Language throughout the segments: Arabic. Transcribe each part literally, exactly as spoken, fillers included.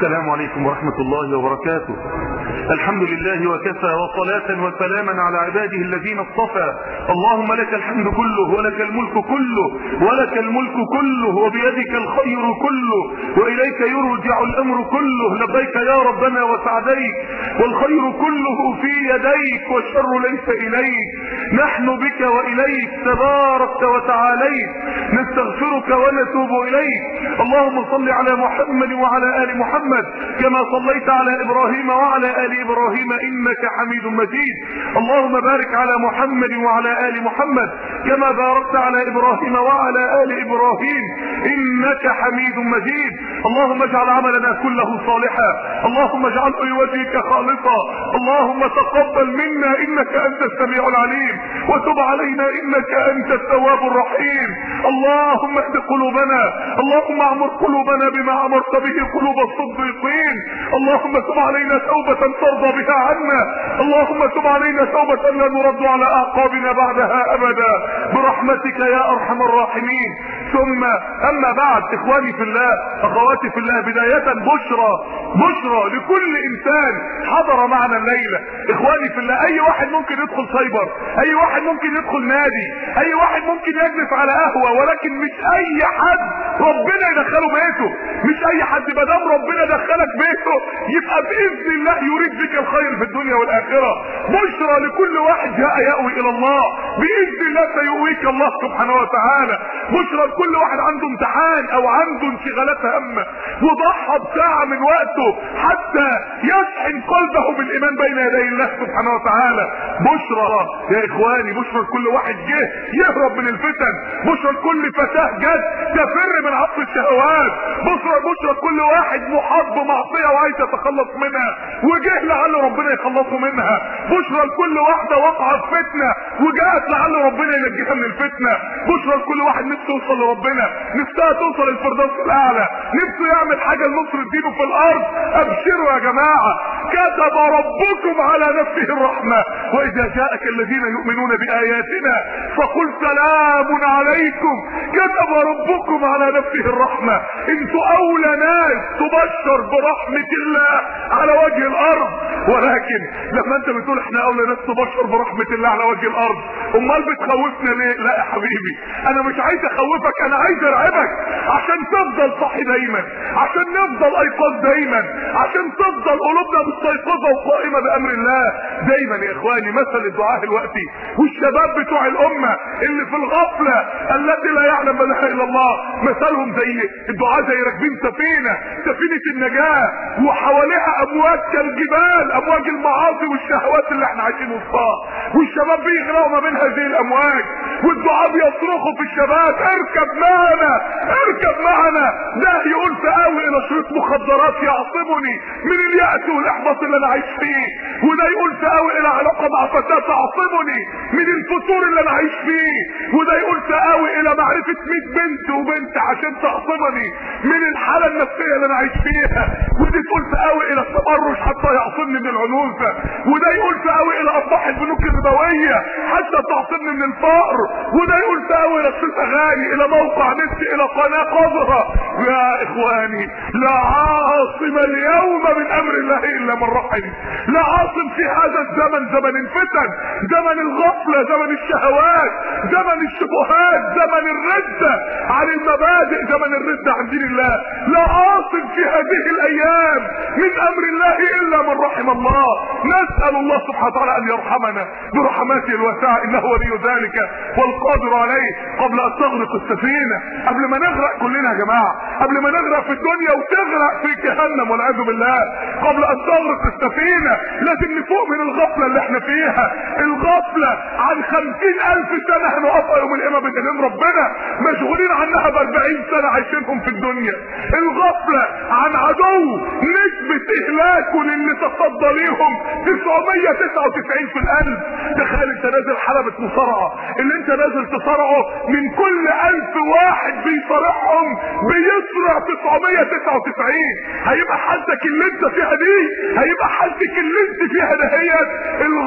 السلام عليكم ورحمة الله وبركاته. الحمد لله وكفى، وصلاة وسلاما على عباده الذين اصطفى. اللهم لك الحمد كله، ولك الملك كله، ولك الملك كله، وبيدك الخير كله، وإليك يرجع الأمر كله. لبيك يا ربنا وسعديك، والخير كله في يديك، والشر ليس إليك. نحن بك وإليك تباركت وتعاليت، نستغفرك ونتوب إليك. اللهم صل على محمد وعلى آل محمد كما صليت على إبراهيم وعلى آل إبراهيم إنك حميد مجيد. اللهم بارك على محمد وعلى آل محمد كما باركت على إبراهيم وعلى آل إبراهيم إنك حميد مجيد. اللهم اجعل عملنا كله صالحا، اللهم اجعله لوجهك خالصا. اللهم تقبل منا إنك أنت السميع العليم، وتب علينا إنك أنت التواب الرحيم. اللهم اهد قلوبنا، اللهم اعمر قلوبنا بما أمرت به قلوب الصديقين. اللهم تب علينا توبة ترضى بها عنا، اللهم تب علينا توبة لا نرد على أعقابنا بعدها أبدا برحمتك يا أرحم الراحمين. ثم أما بعد، إخواني في الله، أخواتي في الله، بداية بشرى بشرى لكل إنسان حضر معنا الليلة. إخواني في الله، أي واحد ممكن يدخل سايبر، أي واحد ممكن يدخل نادي، أي واحد ممكن يجلس على قهوة، ولكن مش أي حد ربنا يدخله بيته. مش أي حد، ما دام ربنا دخلك بيته يبقى بإذن الله يريد بك الخير في الدنيا والآخرة. بشرى لكل واحد جاء يأوي إلى الله، بإذن الله سيؤويك الله سبحانه وتعالى. بشرى لكل واحد عنده امتحان أو عنده انشغالات هامة وضحى بساعة من وقته حتى يشحن قلبه بالإيمان بين يدي الله سبحانه وتعالى. بشرى يا إخواني، بشرى لكل واحد جه يهرب من الفتن، بشرى لكل فتاة جت تفر من عصف الشهوات، بشرى بشرى كل واحد محاط بمعصية وعايز يتخلص منها وجه لعل ربنا يخلصه منها، بشرى لكل واحدة وقعت فتنة وجاءت لعل ربنا ينجيها من الفتنة، بشرى لكل واحد نفسه يوصل لربنا، نفسها توصل للفردوس الأعلى، نفسه يعمل حاجة لنصر دينه في الأرض. أبشروا يا جماعة، كتب ربكم على نفسه الرحمة، وإذا جاءك الذين يؤمنون بآياتنا فقل سلام عليكم كتب ربكم على نفسه الرحمة. انتوا أولى ناس تبشر برحمة الله على وجه الأرض، ولكن لما انت بتقول احنا أولى ناس تبشر برحمة الله على وجه الأرض، امال بتخوفنا ليه؟ لا يا حبيبي، انا مش عايز اخوفك، انا عايز ارعبك عشان تفضل صاحي دايما، عشان نفضل ايقاظ دايما، عشان تفضل قلوبنا مستيقظة وقائمة بأمر الله دايما. يا اخواني، مثل الدعاء الوقتي والشباب بتوع الامة اللي في الغفلة التي لا يعلم منها الا الله، مثلهم زي الدعاء زي راكبين سفينة سفينة النجاة وحواليها امواج كالجبال، امواج المعاصي والشهوات اللي احنا عايشين وسطها، والشباب بيغرقوا ما بين هذه الامواج، والدعاء بيصرخوا في الشباب اركب معنا اركب معنا. ده يقول تقاوي الى شريط مخدرات يعصمني من اليأس والاحباط اللي انا عايش فيه، وده يقول تقاوي الى علاقة مع فتاة تعصمني من الفتور اللي انا عايش فيه، وده يقول تقاوي الى معرفة مية بنت وبنت عشان تعصمني من الحالة النفسية اللي انا عايش فيها، ودي تقول تقاوي الى التبرج حتى يعصمني من العنوسة، وده يقول تقاوي الى ارباح البنوك الربوية حتى تعصمني من الفقر، وده يقول تقاوي الى صوت اغاني، الى موقع نت، الى قناة قذرة. يا اخواني، لا عاصم اليوم من امر الله الا من رحم، لا عاصم في هذا الزمن، زمن الفتن، زمن الغفلة، زمن الشهوات، زمن الشبهات، زمن الردة عن المبادئ، زمن الردة عن دين الله. لا عاصم في هذه الايام من امر الله الا من رحم الله. نسأل الله سبحانه وتعالى ان يرحمنا برحماته الواسعة، انه ولي ذلك والقادر عليه. قبل ان تغرق السفينة، قبل ما نغرق كلنا يا جماعة، قبل ما نغرق في الدنيا وتغرق في جهنم والعياذ بالله، قبل ان تغرق السفينة لازم نفوق من الغفلة اللي احنا فيها، الغفلة عن خمسين الف سنة هنقفها يوم القيامة بإذن ربنا مشغولين عنها باربعين سنة عايشينهم في الدنيا، الغفلة عن عدو نسبة اهلاكه للي تصدى ليهم تسعمية وتسعة وتسعين في الالف. تخيل انت نازل حلبة مصارعة، اللي انت نازل تصارعه من كل الف واحد بيصارعهم بيصرع تسعمية وتسعة وتسعين، هيبقى حالتك اللي انت فيها دي، هيبقى حالتك اللي انت فيها دهيت الغفلة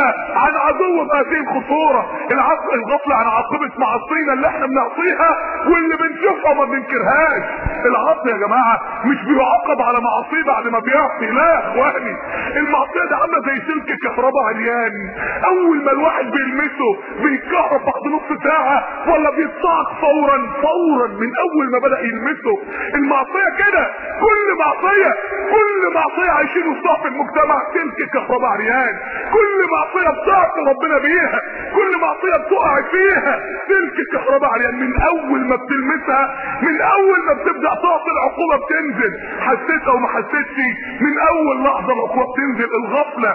الغفلة عن عدو بهذه الخطورة، الغفلة عن عاقبة معصينا اللي احنا بنعصيها واللي بنشوفها وما بننكرهاش. العصر يا جماعة مش بيعاقب على معصيه بعد ما بيعصي، لا يا اخواني، المعصية دي عاملة زي سلك كهرباء عريان، اول ما الواحد بيلمسه بيتكهرب بعد نص ساعة ولا بيتصعق فورا فورا من اول ما بدأ يلمسه. المعصية كده، كل معصية كل معصية عايشين وسطها في المجتمع سلك كهرباء عريان، كل معصية بتعصي ربنا بيها، كل معصية بتقع فيها سلك كهرباء عريان. من اول ما بتلمسها، من اول ما بتبدأ تعصي العقوبة بتنزل، حسيت او ما حسيتش من اول لحظة العقوبة بتنزل. الغفلة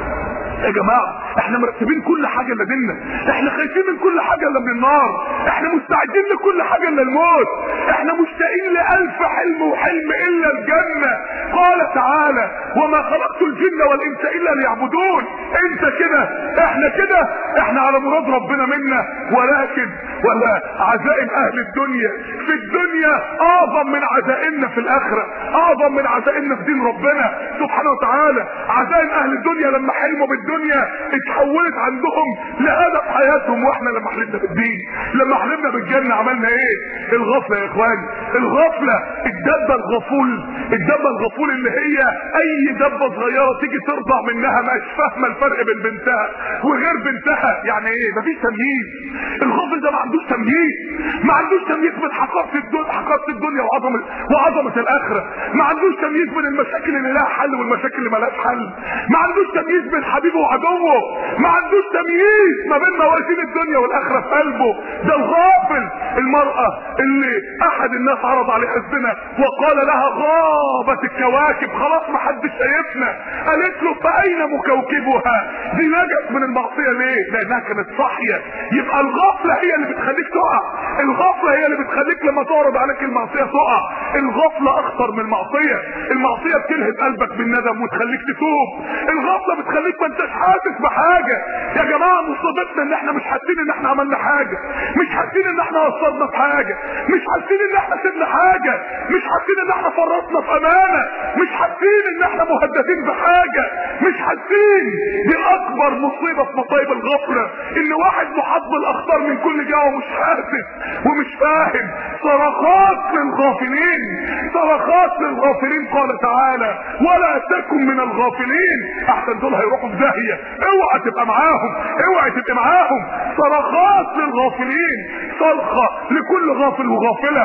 يا جماعة احنا مرتبين كل حاجة الا ديننا، احنا خايفين من كل حاجة الا من النار، احنا مستعدين لكل حاجة الا الموت، احنا مشتاقين لألف حلم وحلم الا الجنة. قال تعالى وما خلقت الجن والانس الا ليعبدون. انت كده، احنا كده، احنا على مراد ربنا منا، ولكن ولا عزائم اهل الدنيا في الدنيا اعظم من عزائمنا في الاخرة، اعظم من عزائمنا في دين ربنا سبحانه وتعالى. عزائم اهل الدنيا لما حلموا بالدنيا اتحولت عندهم لهدف حياتهم، واحنا لما حلمنا بالدين، لما حلمنا بالجنة عملنا ايه؟ الغفلة يا اخوان، الغفلة. الدبة الغفول، الدبة الغفول اللي هي اي دبة صغيرة تيجي ترضع منها مش فاهمة الفرق بين بنتها وغير بنتها، يعني ايه؟ مفيش تمييز. الغفل ده ما عندوش تمييز، ما عندوش تمييز بين حقائق الدنيا حقائق الدنيا وعظمة وعظمة الاخرة، ما عندوش تمييز بين المشاكل اللي لها حل والمشاكل اللي مالهاش حل، ما عندوش تمييز بين حبيبه وعدوه، ما عندوش تمييز ما بين موازين الدنيا والاخرة في قلبه. ده الغافل. المرأة اللي احد الناس عرض عليها الزنا وقال لها غابت الكواكب، خلاص ما حدش شايفنا، قالت له فاين مكوكبها؟ دي نجت من المعصية ليه؟ لانها كانت صاحية. يبقى الغفلة هي اللي بتخليك تقع، الغفلة هي اللي بتخليك لما تعرض عليك المعصية تقع. الغفلة اخطر من المعصية، المعصية بتلهب قلبك بالندم وتخليك تتوب، الغفلة بتخليك ما انتش حاسس بحاجة. يا جماعة مصيبتنا ان احنا مش حاسين ان احنا عملنا حاجة، مش حاسين ان احنا قصرنا في حاجة، مش حاسين ان احنا سيبنا حاجة، مش حاسين ان احنا فرطنا في امانة، مش حاسين ان احنا مهددين بحاجة، مش حاسين. دي اكبر مصيبة في مصايب الغفلة، ان واحد محاط بالاخطار من كل جهة ومش حاسس ومش فاهم. صرخات للغافلين، صرخات للغافلين. قال تعالى ولا تكن من الغافلين، احسن دول هيروحوا في داهية، اوعى تبقى معاهم، اوعى تبقى معاهم. صرخات للغافلين، صرخة لكل غافل وغافلة،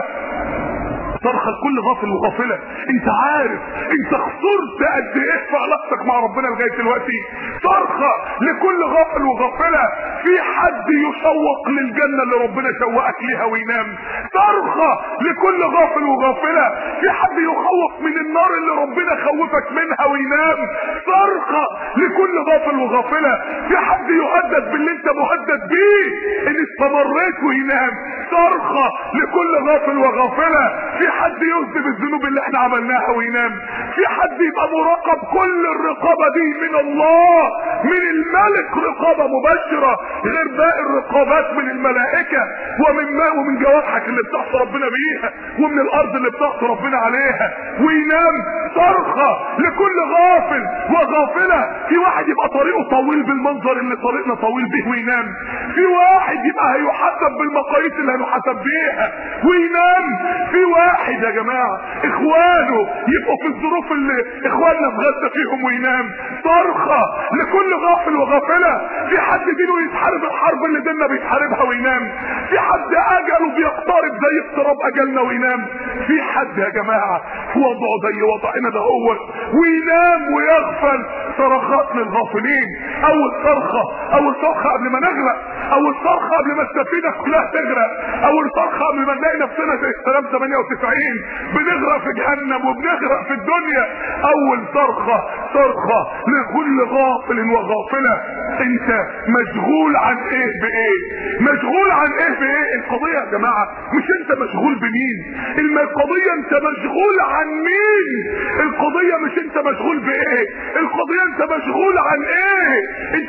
صرخة لكل غافل وغافلة. انت عارف انت خسرت قد ايه في علاقتك مع ربنا لغاية دلوقتي؟ صرخة لكل غافل وغافلة. في حد يشوق للجنة اللي ربنا شوقك ليها وينام؟ صرخة لكل غافل وغافلة. في حد يخوف من النار اللي ربنا خوفك منها وينام؟ صرخة لكل غافل وغافلة. في حد يهدد باللي انت مهدد بيه ان استمريت وينام؟ صرخة لكل غافل وغافلة. في حد يذنب الذنوب اللي احنا عملناها وينام؟ في حد يبقى مراقب كل الرقابة دي من الله، من الملك، رقابة مباشرة غير باقي الرقابات من الملائكة ومن ما ومن جوارحك اللي بتعصي ربنا بيها ومن الارض اللي بتعصي ربنا عليها وينام؟ صرخة لكل غافل وغافلة. في واحد يبقى طريقه طويل بالمنظر اللي طريقنا طويل به وينام، في واحد يبقى هيحسب بالمقاييس اللي هنحسب بيها وينام، في واحد يا جماعة اخوانه يبقوا في الظروف اللي اخواننا في غزة فيهم وينام. صرخة لكل غافل وغافلة. في حد دينه يتحارب الحرب اللي ديننا بيتحاربها وينام؟ في حد اجله بيقترب زي اقتراب اجلنا وينام؟ في حد يا جماعة في وضعه زي وضعنا ده هو وينام ويغفل؟ صرخات للغافلين. اول صرخة، اول صرخة قبل ما نغرق، اول صرخة قبل ما السفينة كلها تغرق، اول صرخة قبل ما نلاقي نفسنا زي السلام ثمانية وتسعين بنغرق في جهنم وبنغرق في الدنيا. اول صرخة، صرخة لكل غافل وغافلة. انت مشغول عن ايه بايه؟ مشغول عن ايه بايه؟ القضية يا جماعة مش انت مشغول بمين، القضية انت مشغول عن مين. القضية مش انت مشغول بايه، القضية انت مشغول عن ايه. انت مش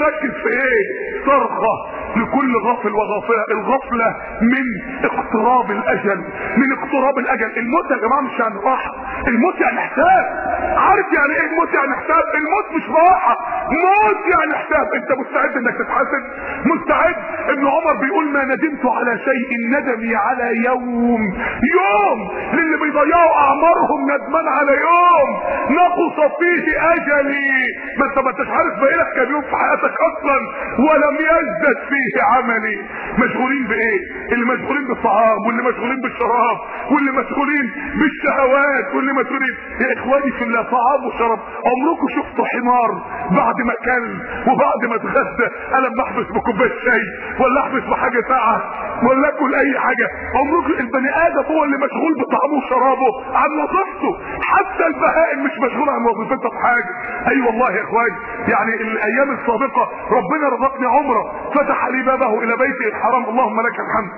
مركز في ايه؟ صرخة لكل غافل وغافلة. الغفلة من اقتراب الاجل، من اقتراب الاجل. الموت يا جماعة مش يعني راحة، الموت يعني حساب. عارف يعني ايه الموت يعني حساب؟ الموت مش راحة، موت يعني حساب. انت مستعد انك تتحاسب؟ مستعد؟ ابن عمر بيقول ما ندمت على شيء ندمي على يوم. يوم للي بيضيعوا اعمارهم ندمان على يوم نقص فيه اجلي. ما انت ما انتش عارف بقالك كام يوم في حياتك اصلا ولم يزدد فيه عملي. مشغولين بايه؟ اللي مشغولين بالطعام، واللي مشغولين بالشراب، واللي مشغولين بالشهوات، واللي مشغولين. يا اخواني في الله، طعام وشراب. عمركم شفتوا حمار بعد ما كل وبعد ما اتغدى انا بحبس بكوبايه شاي ولا احبس بحاجه ساعه ولا اكل اي حاجه؟ عمركم البني ادم هو اللي مشغول بطعامه وشرابه عن وظيفته. حتى البهائم مش مشغول عن وظيفتها في حاجه. اي أيوة والله يا اخواني، يعني الايام السابقه ربنا رزقني عمره، فتح لي بابه الى بيته الحرام، اللهم لك الحمد.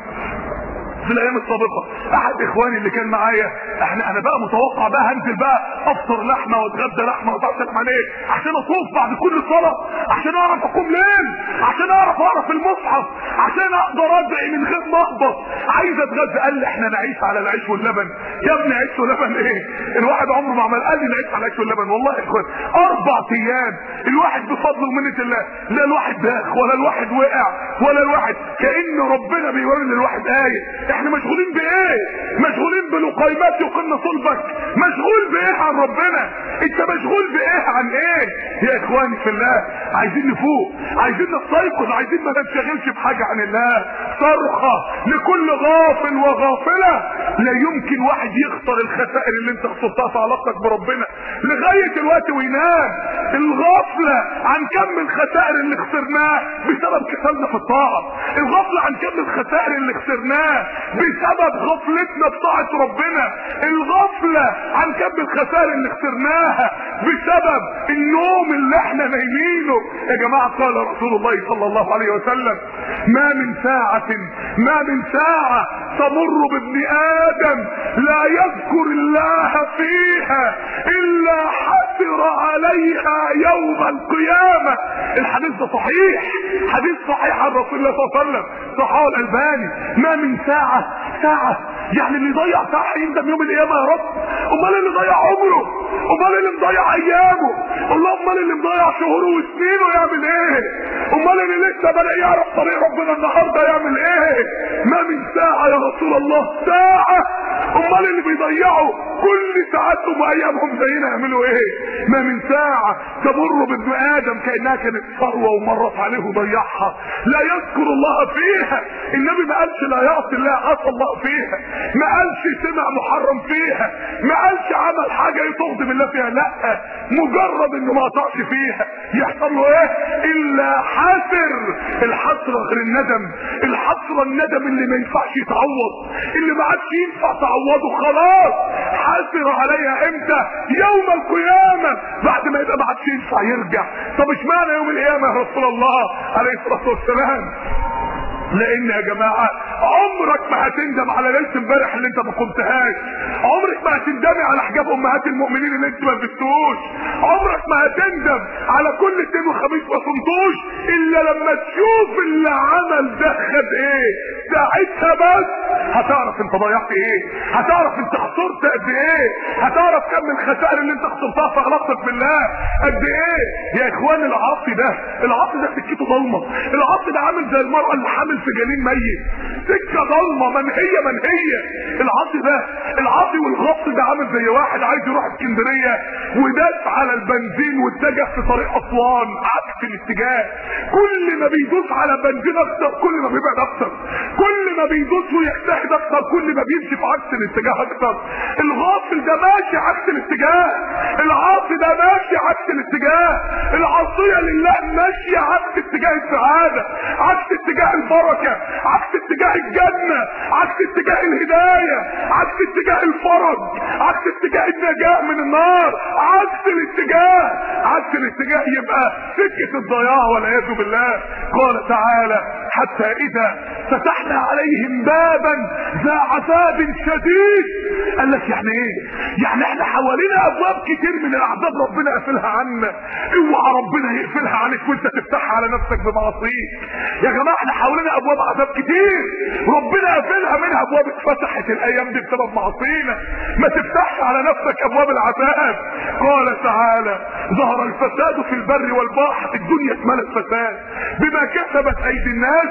في الايام السابقه احد اخواني اللي كان معايا، احنا انا بقى متوقع بقى هنزل بقى افطر لحمه واتغدى لحمه واتعشى لحمه ليه؟ عشان اطوف بعد كل صلاه، عشان اعرف اقوم ليل، عشان اعرف اقرا في المصحف، عشان اقدر ادعي من غير ما اهبط. عايز اتغدى. قال لي احنا نعيش على العيش واللبن. يا ابني عيش ولبن ايه؟ الواحد عمره ما عمل. قال لي نعيش على العيش واللبن. والله يا اخوان اربع ايام الواحد بفضل ومنه الله لا الواحد داخ ولا الواحد وقع ولا الواحد، كأن ربنا بيوري للواحد ايه. احنا مشغولين بايه؟ مشغولين بلقيمات يقن صلبك. مشغول بايه عن ربنا؟ انت مشغول بايه عن ايه؟ يا اخواني في الله، عايزين نفوق، عايزين نستيقظ، عايزين ما ننشغلش بحاجه عن الله. صرخه لكل غافل وغافله. لا يمكن واحد يخسر الخسائر اللي انت خسرتها في علاقتك بربنا لغايه الوقت وينام. الغفله عن كم الخسائر اللي خسرناه بسبب كسلنا في الطاعه. الغفله عن كم الخسائر اللي خسرناه بسبب غفلتنا بطاعة ربنا. الغفلة عن كم الخسائر اللي خسرناها بسبب النوم اللي احنا نايمينه. يا جماعة قال رسول الله صلى الله عليه وسلم ما من ساعة ما من ساعة تمر بابن آدم لا يذكر الله فيها إلا حسر عليها يوم القيامة. الحديث ده صحيح، حديث صحيح عن رسول الله صلى الله عليه وسلم، صححه الألباني. ما من ساعة ساعة يعني اللي ضيع ساعة يندم يوم القيامة يا رب. امال اللي ضيع عمره، امال اللي مضيع ايامه، امال اللي مضيع شهوره وسنينه يعمل ايه؟ امال اللي لسه بدأ يعرف طريق ربنا النهارده يعمل ايه؟ ما من ساعة يا رسول الله، ساعة. امال اللي بيضيعوا كل ساعاتهم وايامهم زينا يعملوا ايه؟ ما من ساعة تمر بابن ادم كأنها كانت ثروة ومرت عليه وضيعها لا يذكر الله فيها. النبي ما قالش لا يعصي الله عصى الله فيها، ما قالش سمع محرم فيها، ما قالش عمل حاجة يتغضب الله فيها، لا مجرد انه ما قطعش فيها يحصل له ايه؟ الا حسر. الحسرة غير الندم، الحسرة الندم اللي ما ينفعش يتعوض، اللي ما عادش ينفع تعوضه خلاص. حسر عليها امتى؟ يوم القيامة، بعد ما يبقى ما عادش ينفع يرجع. طب اشمعنى يوم القيامة يا رسول الله عليه الصلاة والسلام؟ لان يا جماعة عمرك ما هتندم على ليلة امبارح اللي انت ما قمتهاش، عمرك ما هتندمي على حجاب امهات المؤمنين اللي انت ما لبستوش، عمرك ما هتندم على كل اثنين وخميس ما صمتوش الا لما تشوف اللي عمل ده خد ايه. ساعتها بس هتعرف انت ضيعت ايه، هتعرف انت خسرت قد ايه، هتعرف كم الخسائر اللي انت خسرتها في علاقتك بالله قد ايه. يا اخوان العاصي ده، العاصي ده سكته ضلمه، العاصي ده عامل زي المرأة اللي حامل في جنين ميت، سكه ضلمه منهيه منهيه. العاصي ده، العاصي والغص ده عامل زي واحد عايز يروح اسكندريه وداس على البنزين واتجه في طريق اسوان عكس الاتجاه. كل ما بيدوس على بنزين اكتر كل ما بيبعد اكتر، كل ما بيدوس ويجتهد اكتر كل ما بيمشي في عكس الاتجاه اكتر. الغافل ده ماشي عكس الاتجاه، العاصي ده ماشي عكس الاتجاه، العاصيه لله ماشيه عكس اتجاه السعادة، عكس اتجاه البركة، عكس اتجاه الجنة، عكس اتجاه الهداية، عكس اتجاه الفرج، عكس اتجاه النجاة من النار، عكس الاتجاه، عكس الاتجاه يبقى سكة الضياع والعياذ بالله. قال تعالى حتى اذا فتحنا عليهم بابا ذا عذاب شديد. قال لك يعني ايه؟ يعني احنا حوالينا ابواب كتير من العذاب ربنا قافلها عنا، اوعى ربنا يقفلها عليك وانت تفتحها على نفسك بمعصيك. يا جماعه احنا حوالينا ابواب عذاب كتير ربنا قافلها، منها ابواب اتفتحت الايام دي بسبب معصينا. ما تفتحش على نفسك ابواب العذاب. قال تعالى ظهر الفساد في البر والبحر، الدنيا اتملت فساد بما كسبت ايدي الناس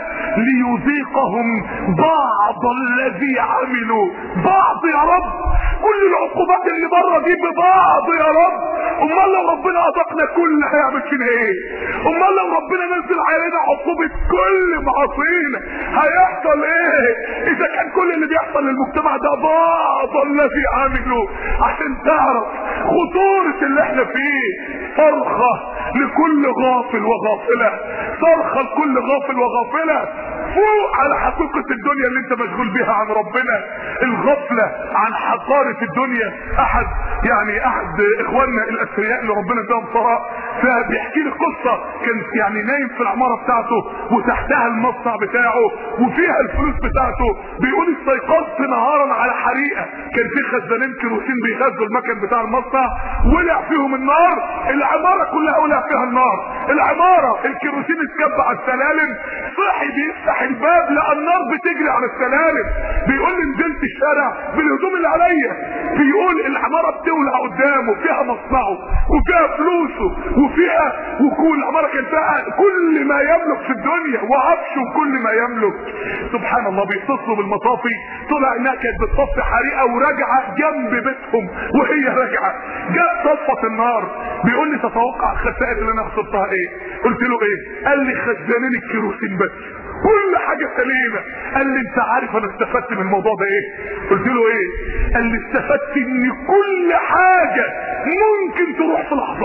ليذيقهم بعض الذي عملوا. بعض يا رب، كل العقوبات اللي بره دي ببعض يا رب. امال لو ربنا اذقنا كل هيعمل فينا ايه؟ امال لو ربنا نزل علينا عقوبة كل معاصينا هيحصل ايه؟ اذا كان كل اللي بيحصل للمجتمع ده بعض الذي عملوا. عشان تعرف خطورة اللي احنا فيه، صرخة لكل غافل وغافلة، صرخة لكل غافل وغافلة فوق على حقيقة الدنيا اللي انت مشغول بيها عن ربنا. الغفلة عن حقارة الدنيا. احد يعني احد اخواننا الاثرياء اللي ربنا اداهم ثراء فبيحكي لي قصة، كان يعني نايم في العمارة بتاعته وتحتها المصنع بتاعه وفيها الفلوس بتاعته. بيقول استيقظت نهارا على حريقة، كان في خزانين كيروسين بيغذوا المكن بتاع المصنع، ولع فيهم النار، العمارة كلها ولع فيها النار، العمارة الكيروسين اتكب على السلالم. صحي بيفتح الباب لقى النار بتجري على السلالم. بيقول لي نزلت الشارع بالهدوم اللي عليا، بيقول العمارة بتولع قدامه، فيها مصنعه وفيها فلوسه وفيها وكل العمارة كان فيها كل ما يملك في الدنيا وعفشه وكل ما يملك. سبحان الله بيتصلوا بالمطافي، طلع انها كانت بتطفي حريقة وراجعة جنب بيتهم وهي راجعة جت طفت النار. بيقول لي تتوقع الخسائر اللي انا خسرتها ايه؟ قلت له ايه؟ قال لي خزانين الكيروسين بس، كل حاجة سليمة. قال لي انت عارف انا استفدت من الموضوع ده ايه؟ قلت له ايه؟ قال لي استفدت ان كل حاجة ممكن تروح في لحظة،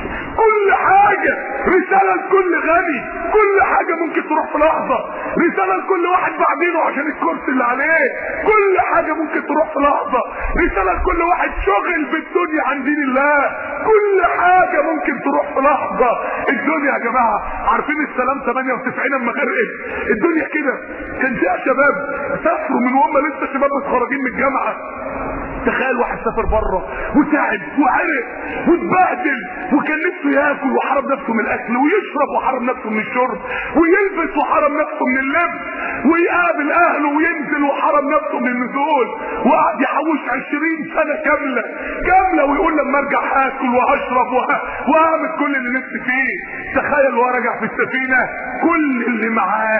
كل حاجة رسالة لكل غني، كل حاجة ممكن تروح في لحظة، رسالة لكل واحد بعدينه عشان الكرسي اللي عليه، كل حاجة ممكن تروح في لحظة، رسالة لكل واحد شغل بالدنيا عن دين الله، كل حاجة ممكن تروح في لحظة. الدنيا يا جماعة عارفين السلام ثمانية وتسعين لما غرقت الدنيا كده، كان فيها شباب سافروا من وهم لسه شباب متخرجين من الجامعة. تخيل واحد سافر بره وتعب وعرق واتبهدل وكان نفسه ياكل وحرم نفسه من الاكل ويشرب وحرم نفسه من الشرب ويلبس وحرم نفسه من اللبس ويقابل اهله وينزل وحرم نفسه من النزول، وقعد يحوش عشرين سنة كاملة كاملة ويقول لما ارجع هاكل وهشرب وهعمل كل اللي نفسي فيه. تخيل وهو راجع في السفينة كل اللي معاه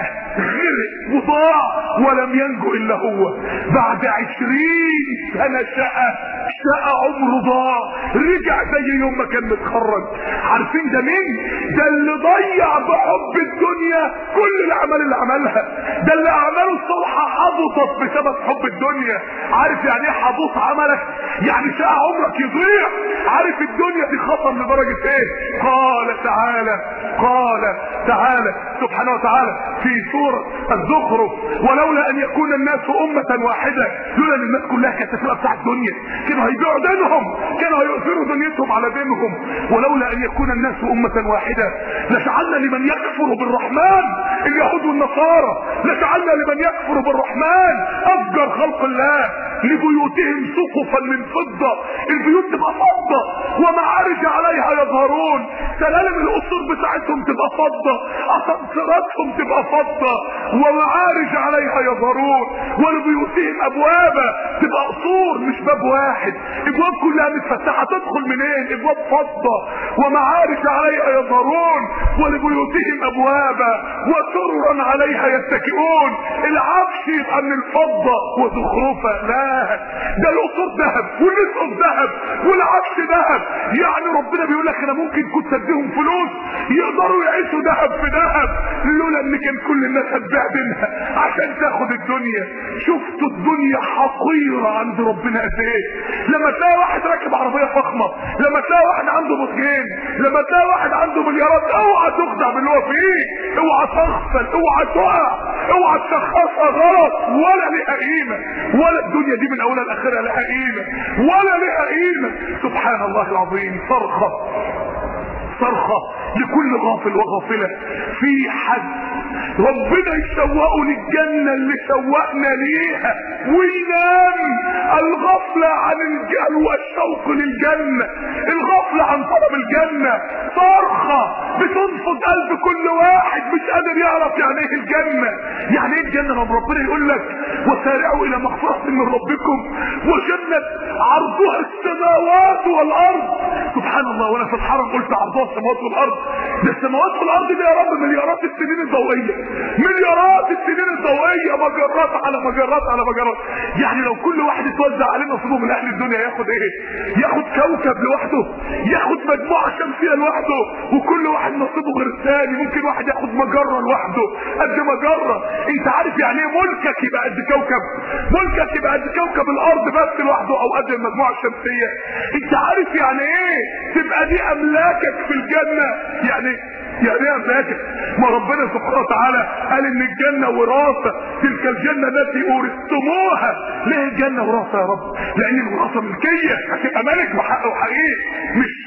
غرق وضاع ولم ينجو الا هو. بعد عشرين سنة شقة شقة عمره ضاع، رجع زي يوم ما كان متخرج. عارفين ده مين؟ ده اللي ضيع بحب الدنيا كل الاعمال اللي عملها، ده اللي اعماله الصالحة حبطت بسبب حب الدنيا. عارف يعني ايه حبوط عملك؟ يعني شقة عمرك يضيع. عارف الدنيا دي خطر لدرجة ايه؟ قال تعالى قال تعالى سبحانه وتعالى في سورة الزخرف ولولا ان يكون الناس امة واحدة، لولا ان الناس كلها كانت تبقى بتاع الدنيا كانوا هيبيعوا دينهم، كانوا هيؤثروا دنيتهم على دينهم. ولولا ان يكون الناس امة واحدة لجعلنا لمن يكفر بالرحمن، اليهود والنصارى، لجعلنا لمن يكفر بالرحمن افجر خلق الله لبيوتهم سقفا من فضة، البيوت تبقى فضة ومعارج عليها يظهرون، سلالم القصور بتاعتهم تبقى فضة، اسانسيراتهم تبقى فضة ومعارج عليها يظهرون، ولبيوتهم ابوابا تبقى قصور مش باب واحد، ابواب كلها متفتحة تدخل منين؟ ابواب فضة ومعارج عليها يظهرون ولبيوتهم ابوابا وسررا عليها يتكئون. العفش يبقى من الفضة وزخرفة، لا ده القصور ذهب والنسق ذهب والعفش ذهب. يعني ربنا بيقول لك انا ممكن كنت اديهم فلوس يقدروا يعيشوا ذهب في ذهب لولا ان كان كل الناس هتبيع دينها عشان تاخد الدنيا. شفتوا الدنيا حقيرة عند ربنا قد ايه؟ لما تلاقي واحد راكب عربية فخمة ضخمه، لما تلاقي واحد عنده برجين، لما تلاقي واحد عنده مليارات، اوعى تخدع باللي هو فيه، اوعى تغفل، اوعى تقع، اوعى تشخصها غلط، ولا لها قيمه، ولا الدنيا دي من اولها لاخرها لها قيمه، ولا لها قيمه. سبحان الله العظيم. صرخه صرخه لكل غافل وغافله في حد ربنا يشوقه للجنه اللي شوقنا ليها وينام. الغفله عن الجنه والشوق للجنه، الغفله عن طلب الجنه صرخه بتنفض قلب كل واحد مش قادر يعرف يعني ايه الجنه. يعني ايه الجنه لما ربنا يقول لك وسارعوا الى مغفره من ربكم وجنه عرضها السماوات والارض. سبحان الله. وانا في الحرم قلت عرضها السماوات والارض، ده السماوات والارض دي يا رب مليارات السنين الضوئيه، مليارات السنين الضوئيه، مجرات على مجرات على مجرات. يعني لو كل واحد اتوزع عليه نصيبه من اهل الدنيا ياخد ايه؟ ياخد كوكب لوحده، ياخد مجموعه شمسيه لوحده، وكل واحد نصيبه غير الثاني. ممكن واحد ياخد مجره لوحده قد مجره. انت عارف يعني ايه ملكك يبقى قد كوكب؟ ملكك يبقى قد كوكب الارض بس لوحده او قد المجموعه الشمسيه. انت عارف يعني ايه تبقى دي املاكك في الجنه؟ يعني يعني ايه املاكك؟ ما ربنا سبحانه وتعالى قال ان الجنه وراثه، تلك الجنه التي اورثتموها. ليه الجنه وراثه يا رب؟ لان الوراثه ملكيه، هتبقى ملك بحق وحقيقي، مش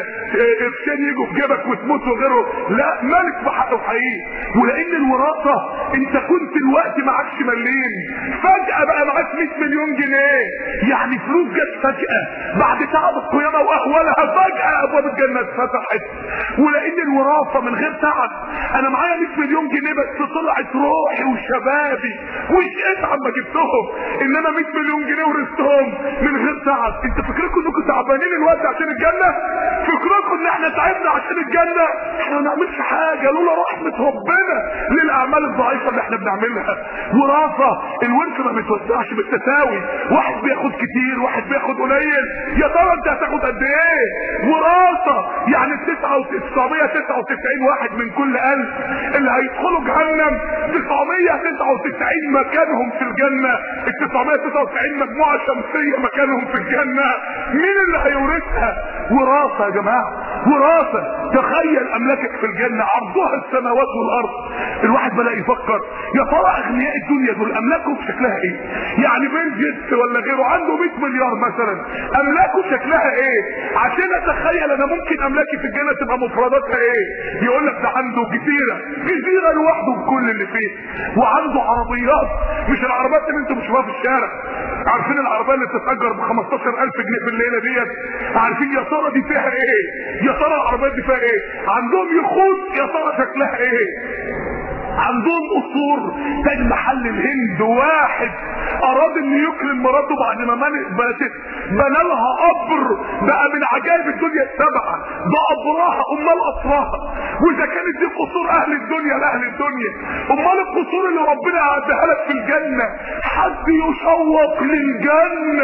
قرشين يجوا في جيبك وتموت وغيره، لا، ملك بحق وحقيقي. ولان الوراثه انت كنت الوقت معكش مليم، فجاه بقى معاك مية مليون جنيه، يعني فلوس جت فجاه بعد تعب القيامه واهوالها، فجاه ابواب الجنه اتفتحت. ولان الوراثه من غير تعب، انا معايا مية مليون جنيه بس طلعت روحي وشبابي وشقيت عما جبتهم، انما مية مليون جنيه ورثتهم من غير تعب. انت فكركم انكم تعبانين الوقت عشان الجنه؟ فكركم ان احنا تعبنا عشان الجنه؟ احنا ما نعملش حاجه لولا رحمه ربنا للاعمال الضعيفه اللي احنا بنعملها. وراثه، الورث ما بيتوزعش بالتساوي، واحد بياخد كتير واحد بياخد قليل. يا ترى انت هتاخد قد ايه؟ وراثه يعني تسعمية وتسعة وتسعين واحد من كل ألف اللي هيدخلوا جهنم، تسعمية وتسعة وتسعين مكانهم في الجنة، ال تسعمية وتسعة وتسعين مجموعة شمسية مكانهم في الجنة. مين اللي هيورثها؟ وراثة يا جماعة، وراثة. تخيل أملاكك في الجنة عرضها السماوات والأرض. الواحد بدأ يفكر يا ترى أغنياء الدنيا دول أملاكهم شكلها إيه؟ يعني بيل جيتس ولا غيره عنده مية مليار مثلا، أملاكه شكلها إيه؟ عشان أتخيل أنا ممكن أملاكي في الجنة تبقى مفرداتها إيه؟ يقول لك ده عنده جزيرة، جزيرة لوحده بكل اللي فيه، وعنده عربيات مش العربيات اللي انتم بتشوفوها في الشارع. عارفين العربية اللي بتتأجر ب خمستاشر ألف جنيه في الليلة ديت؟ عارفين يا ترى دي فيها ايه؟ يا ترى العربيات دي فيها ايه؟ عندهم يخوت، يا ترى شكلها ايه؟ عندهم قصور. تاج محل الهند واحد اراد انه يكرم مراته بعد ما ماتت، بنى لها قبر بقى من عجائب الدنيا السبعه، ده قبرها امال قصرها. واذا كانت دي قصور اهل الدنيا لاهل الدنيا، امال القصور اللي ربنا اعدها لك في الجنه. حد يشوق للجنه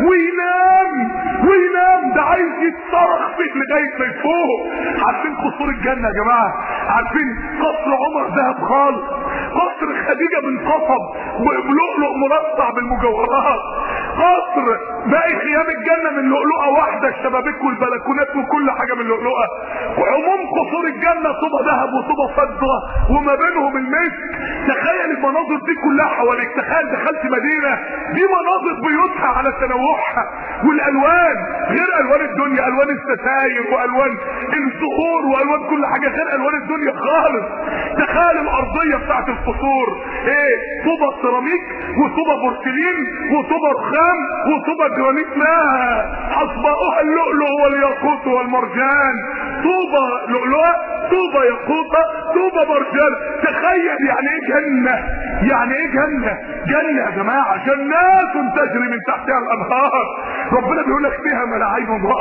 وينام وينام، ده عايز يتصرخ فيه لغايه ما يفوق. عارفين قصور الجنه يا جماعه؟ عارفين قصر عمر ذهب خالص، قصر خديجه من قصب بلؤلؤ مرصع بالمجوهرات، قصر باقي خيام الجنه من لؤلؤه واحده، الشبابيك والبلكونات وكل حاجه من لؤلؤه. وعموم قصور الجنه طوبه ذهب وطوبه فضه وما بينهم المسك. تخيل المناظر دي كلها حواليك، تخيل دخلت مدينه دي مناظر بيوتها على تنوعها والالوان غير الوان الدنيا، الوان الستاير والوان الزهور والوان كل حاجه غير الوان الدنيا خالص. تخيل الارضيه بتاعت القصور ايه؟ طوبه سيراميك وطوبه بورسلين وطوبه رخام وطوبه جرانيت لها حصباؤها اللؤلؤ والياقوت والمرجان، طوبه لؤلؤه طوبه ياقوته طوبه مرجان. تخيل يعني ايه جنه، يعني ايه جنه؟ جنه يا جماعه جنات تجري من تحتها الانهار. ربنا بيقول لك فيها ما لا عين رأت،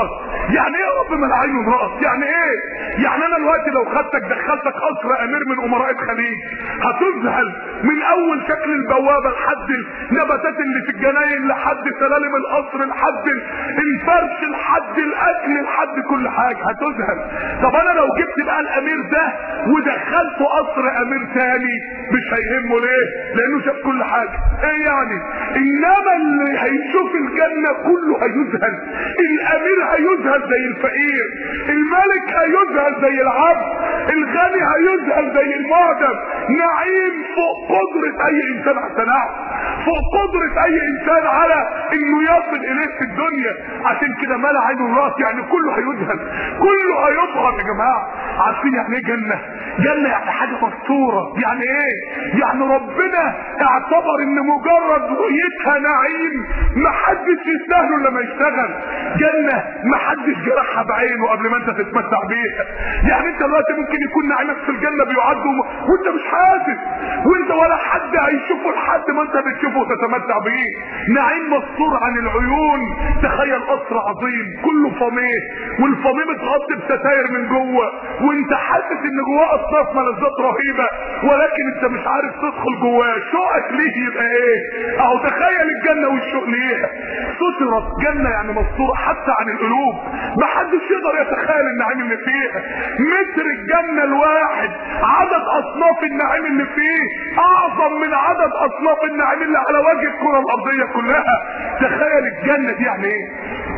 يعني ايه يا رب ما لا عين رأت؟ يعني ايه؟ يعني انا دلوقتي لو خدتك دخلتك قصر امير من امراء الخليج هتذهل من اول شكل البوابه لحد النباتات اللي في الجناين لحد سلالم القصر لحد الفرش لحد الاكل لحد كل حاجه هتذهل. طب انا لو جبت بقى الامير ده ودخلته قصر امير تاني مش هيهمه ليه؟ لانه شاف كل حاجه. ايه يعني؟ انما اللي هيشوف الجنه كله هيذهل. الامير هيذهل زي الفقير، الملك هيذهل زي العبد، الغني هيذهل زي المعدم. نعيم فوق قدرة اي انسان على التنعم، فوق قدرة اي انسان على انه يصل اليه في الدنيا. عشان كده ما لا عين رأت، يعني كله هيذهل، كله هيبهر يا جماعة. عارفين يعني ايه جنة؟ جنة يعني حاجة مستورة. يعني ايه؟ يعني ربنا اعتبر ان مجرد رؤيتها نعيم محدش يستاهله لما يشتغل. جنة محدش جرحها بعينه قبل ما انت تتمتع بيها. يعني انت دلوقتي ممكن يكون نعيمك في الجنة بيعدوا وانت مش حاسس، وانت ولا حد هيشوفه لحد ما انت بتشوفه وتتمتع بيه. نعيم مستور عن العيون. تخيل قصر عظيم كله فميه، والفميه متغطي بستاير من جوه، وانت حاسس ان جواه اصناف ملذات رهيبه، ولكن انت مش عارف تدخل جواه. شوقك ليه يبقى ايه؟ اهو تخيل الجنه والشوق ليها. سترت جنه يعني مستوره حتى عن القلوب، محدش يقدر يتخيل النعيم اللي فيها. متر الجنه الواحد عدد اصناف النعيم اللي فيه اعظم من عدد اصناف النعيم اللي على وجه الكره الارضيه كلها. تخيل الجنه دي يعني ايه؟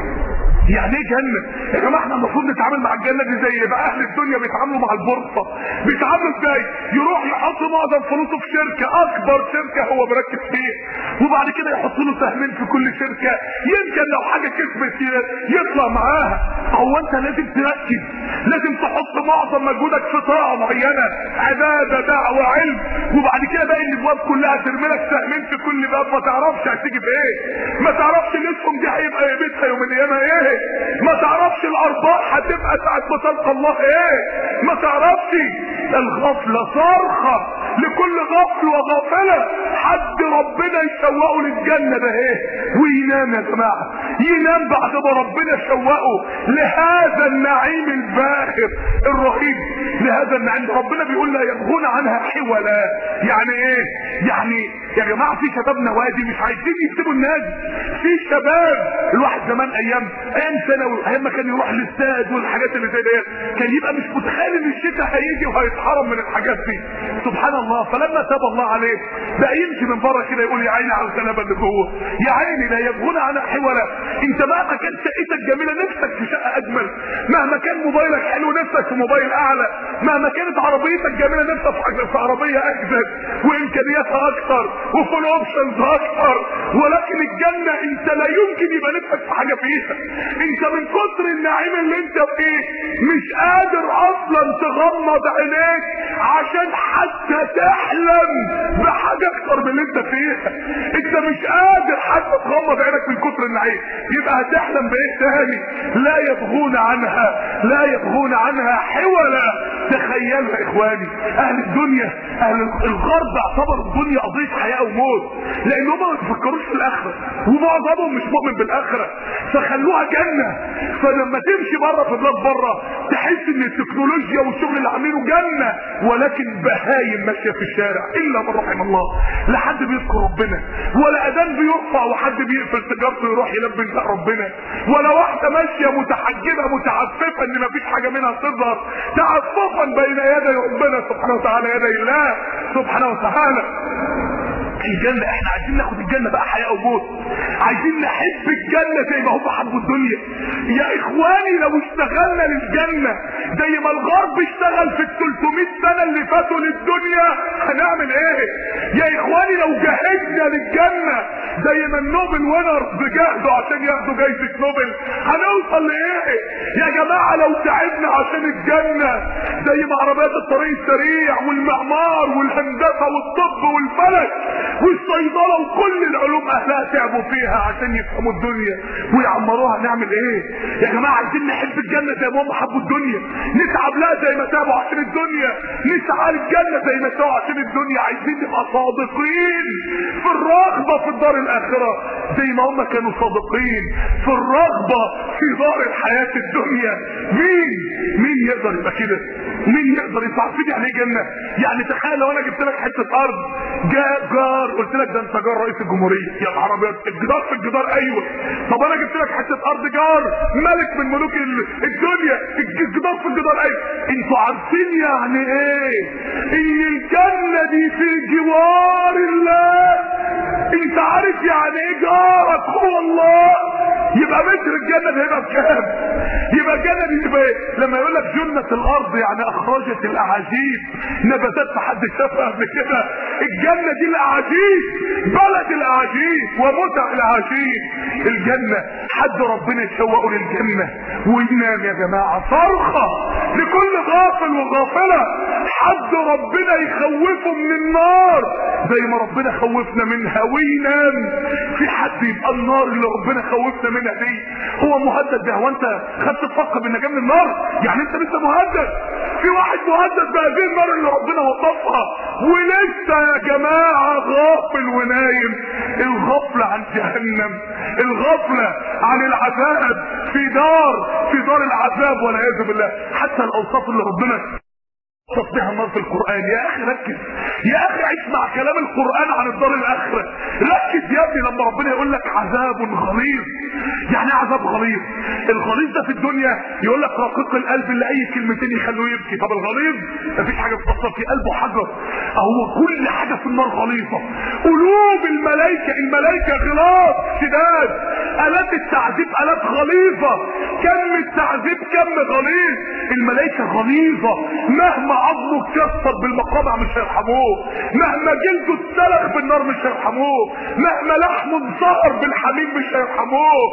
يعني ايه جنة؟ يا جماعه احنا المفروض نتعامل مع الجنة دي زي بقى اهل الدنيا بيتعاملوا مع البورصة. بيتعاملوا ازاي؟ يروح يحط معظم فلوسه في شركة، اكبر شركة هو مركز فيها، وبعد كده يحط له سهمين في كل شركة، يمكن لو حاجة كسبت يطلع معاها. هو انت لازم تركز، لازم تحط معظم مجهودك في طاعة معينة، عبادة، دعوة، علم، وبعد كده باقي الابواب كلها ترمي لك سهمين في كل باب ما تعرفش هتيجي في ايه، ما تعرفش الاسهم دي هيبقى قيمتها يوم من الايام ايه، ما تعرفش الارباح هتبقى ساعة ما تلقى الله ايه، ما تعرفش. الغفلة صارخة لكل غفل وغافلة، حد ربنا يشوقه للجنة ده ايه وينام يا جماعة، ينام بعد ما ربنا شوقه لهذا النعيم الباهر الرهيب، لهذا النعيم. ربنا بيقول لا يبغون عنها حولا. يعني ايه؟ يعني يا جماعة في شباب نوادي مش عايزين يسيبوا النادي. في شباب الواحد زمان ايام ايام ثانوي ايام ما كان يروح الاستاد والحاجات اللي زي ديت كان يبقى مش متخيل ان الشتاء هيجي وهيتحرم من الحاجات دي. سبحان الله. فلما تاب الله عليه بقى يمشي من بره كده يقول يا عيني على الغلابه اللي جوه، يا عيني لا يبغون عنها حولا. انت مهما كانت شقتك جميله نفسك في شقه اجمل، مهما كان موبايلك حلو نفسك في موبايل اعلى، مهما كانت عربيتك جميله نفسك في عربيه اجدد وامكانياتها اكثر وفول اوبشنز اكثر. ولكن الجنه انت لا يمكن يبقى نفسك في حاجه فيها. انت من كتر النعيم اللي انت فيه مش قادر اصلا تغمض عينيك عشان حتى تحلم بحاجه اكتر من اللي انت فيها. انت مش قادر حتى تغمض عينك من كتر النعيم، يبقى هتحلم بايه تاني؟ لا يبغون عنها لا يبغون عنها حولا. تخيلوا يا اخواني اهل الدنيا اهل الغرب اعتبروا الدنيا قضيه حياه وموت، لان هم ما بيفكروش في الاخره ومعظمهم مش مؤمن بالاخره، فخلوها جنه. فلما تمشي بره في بلاد بره تحس ان التكنولوجيا والشغل اللي عاملينه جنه، ولكن بهايم ماشيه في الشارع الا من رحم الله، لا حد بيذكر ربنا، ولا اذان بيرفع وحد بيقفل سيجارته يروح يلبي نداء ربنا، ولا واحده ماشيه متحجبه متعففه ان مفيش حاجه منها تظهر، تعففا بين يدي ربنا سبحانه وتعالى، يدي الله سبحانه وتعالى. الجنة احنا عايزين ناخد الجنة بقى حياة وموت، عايزين نحب الجنة زي ما هم حبوا الدنيا. يا اخواني لو اشتغلنا للجنة زي ما الغرب اشتغل في الثلاثمائة سنة اللي فاتوا للدنيا هنعمل ايه؟ يا اخواني لو جهزنا للجنة زي ما النوبل وينرز جاهدوا عشان ياخدوا جايزة نوبل هنوصل لايه؟ يا جماعة لو تعبنا عشان الجنة زي ما عربيات الطريق السريع والمعمار والهندسة والطب والفلك والصيدلة وكل العلوم اهلها تعبوا فيها عشان يفهموا الدنيا ويعمروها، نعمل ايه؟ يا جماعة عايزين نحب الجنة زي ما هم حبوا الدنيا، نتعب لها زي ما تعبوا عشان الدنيا، نسعى نسعى للجنة زي ما سعوا عشان الدنيا، عايزين نبقى صادقين في الرغبة في الدار الاخرة زي ما هم كانوا صادقين في الرغبة في دار الحياة الدنيا. مين مين يقدر يبقى كده؟ مين يقدر يبقى عارفين يعني ايه جنة؟ يعني تخيل لو انا جبت لك حتة ارض جار جار قلت لك ده انت جار رئيس الجمهورية، يا نهار ابيض، الجدار في الجدار. ايوه، طب انا جبت لك حتة ارض جار ملك من ملوك الدنيا، الجدار في الجدار. ايوه، انتوا عارفين يعني ايه ان الجنة دي في جوار الله؟ انت عارف يعني ايه جارك هو الله؟ يبقى متر الجنة ده هيبقى بكام؟ يبقى الجنة دي تبقى ايه؟ لما يقول لك جنة الارض يعني اخرجت الاعاجيب، نباتات محد شافها قبل كده. الجنة دي الاعاجيب، بلد الاعاجيب ومتع الاعاجيب. الجنة حد ربنا يشوقه للجنة وينام يا جماعة صرخة لكل غافل وغافلة، حد ربنا يخوفه من النار زي ما ربنا خوفنا منها وينام. في حد يبقى النار اللي ربنا خوفنا منها دي هو مهدد ده؟ هو انت خدت تفكر بالنجاة من النار؟ يعني انت لسه مهدد؟ في واحد مهدد بهذه النار اللي ربنا وصفها ولسه يا جماعة غافل ونايم. الغفلة عن جهنم، الغفلة عن العذاب في دار في دار العذاب والعياذ بالله. حتى الاوصاف اللي ربنا وصف بها النار في القرآن، يا اخي ركز، يا اخي اسمع كلام القرآن عن الدار الاخرة. ركز يا ابني لما ربنا يقول لك عذاب غليظ. يعني ايه عذاب غليظ؟ الغليظ ده في الدنيا يقول لك رقيق القلب اللي اي كلمتين يخلوه يبكي. طب الغليظ مفيش حاجه بتحصل في قلبه حجر. هو كل حاجه في النار غليظه. قلوب الملائكه الملائكه غلاظ شداد، الات التعذيب الات غليظه، كم التعذيب كم غليظ. الملائكه غليظه، مهما عظمه اتكسر بالمقامع مش هيرحموه، مهما جلده اتسلخ بالنار مش هيرحموه، مهما لحمه انصهر بالحميم مش هيرحموه،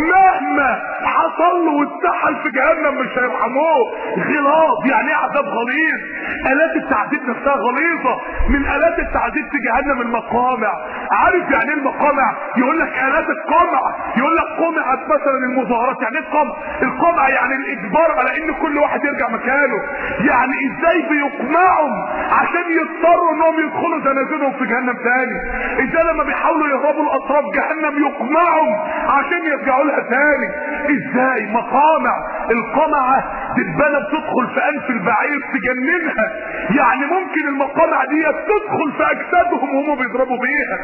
مهما حصل له واتسحل في جهنم مش هيرحموه. غلاظ. يعني ايه عذاب غليظ؟ الات التعذيب نفسها غليظه. من الات التعذيب في جهنم المقامع. عارف يعني ايه المقامع؟ يقول لك الات القمع، يقول لك قمعت مثلا المظاهرات. يعني ايه القمع؟ القمع يعني الاجبار على ان كل واحد يرجع مكانه. يعني ازاي بيقمعهم عشان يضطروا انهم يدخلوا زنازينهم في جهنم تاني. ازاي لما بيحاولوا يهربوا الاطراف جهنم يقمعهم عشان يرجعوا لها تاني. ازاي؟ مقامع. القمعة دبانة بتدخل في انف البعير تجننها. يعني ممكن المقامع دي تدخل في اجسادهم وهم بيضربوا بيها.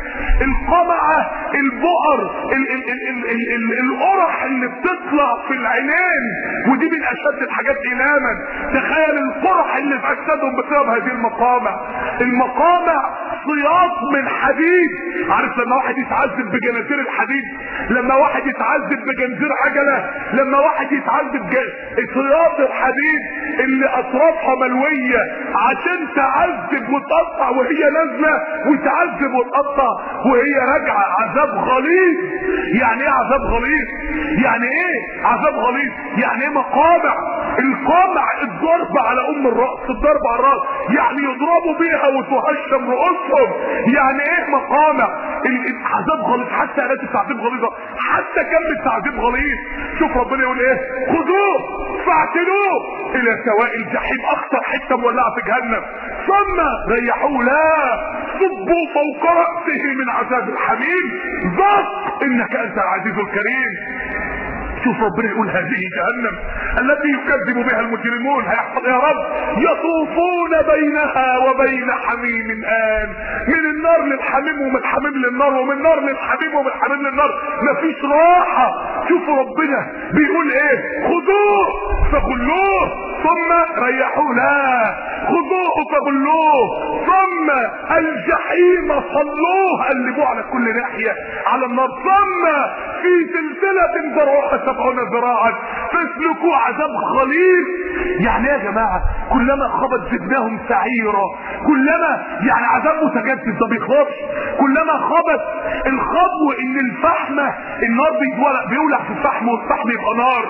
القمعة البؤر، ال ال ال ال ال ال القرح اللي بتطلع في العينين، ودي من اشد الحاجات الاما. تخيل القرح اللي في اجسادهم بسبب هذه المقامع. المقامع صياط من حديد. عارف لما واحد يتعذب بجنازير الحديد، لما واحد يتعذب بجنزير عجلة، لما واحد يتعذب صياط الحديد اللي اطرافها ملوية عشان تعذب وتقطع وهي نازلة، وتعذب وتقطع وهي راجعة. عذاب غليظ. يعني ايه عذاب غليظ؟ يعني ايه عذاب غليظ؟ يعني ايه مقامع؟ القمع الضرب على ام الرأس، الضرب على الرأس، يعني يضربوا بيها وتهشم رؤوسهم. يعني ايه مقامع؟ العذاب غليظ. حتى آلات التعذيب غليظة، حتى كم التعذيب غليظ. شوف ربنا يقول ايه؟ خذوه فاعتلوه الى سواء الجحيم، اخطر حته مولعه في جهنم، ثم ريحوه لا صبوا فوق رأسه من عذاب الحميم ذق انك انت العزيز الكريم. شوف ربنا يقول هذه جهنم التي يكذب بها المجرمون. هيحصل يا رب؟ يطوفون بينها وبين حميم آن. من النار للحميم ومن الحميم للنار ومن النار للحميم ومن الحميم للنار، مفيش راحة. شوفوا ربنا بيقول ايه؟ خذوه فغلوه ثم ريحوه لا خذوه فغلوه ثم الجحيم صلوه، قلبوه على كل ناحية على النار، ثم في سلسلة ذرعها سبعون ذراعا فاسلكوا. عذاب غليظ. يعني يا جماعة كلما خبت زدناهم سعيرا، كلما يعني عذاب متجدد ما بيخلصش. كلما خبت الخبو ان الفحمة النار بيولع في الفحم والفحم يبقى نار.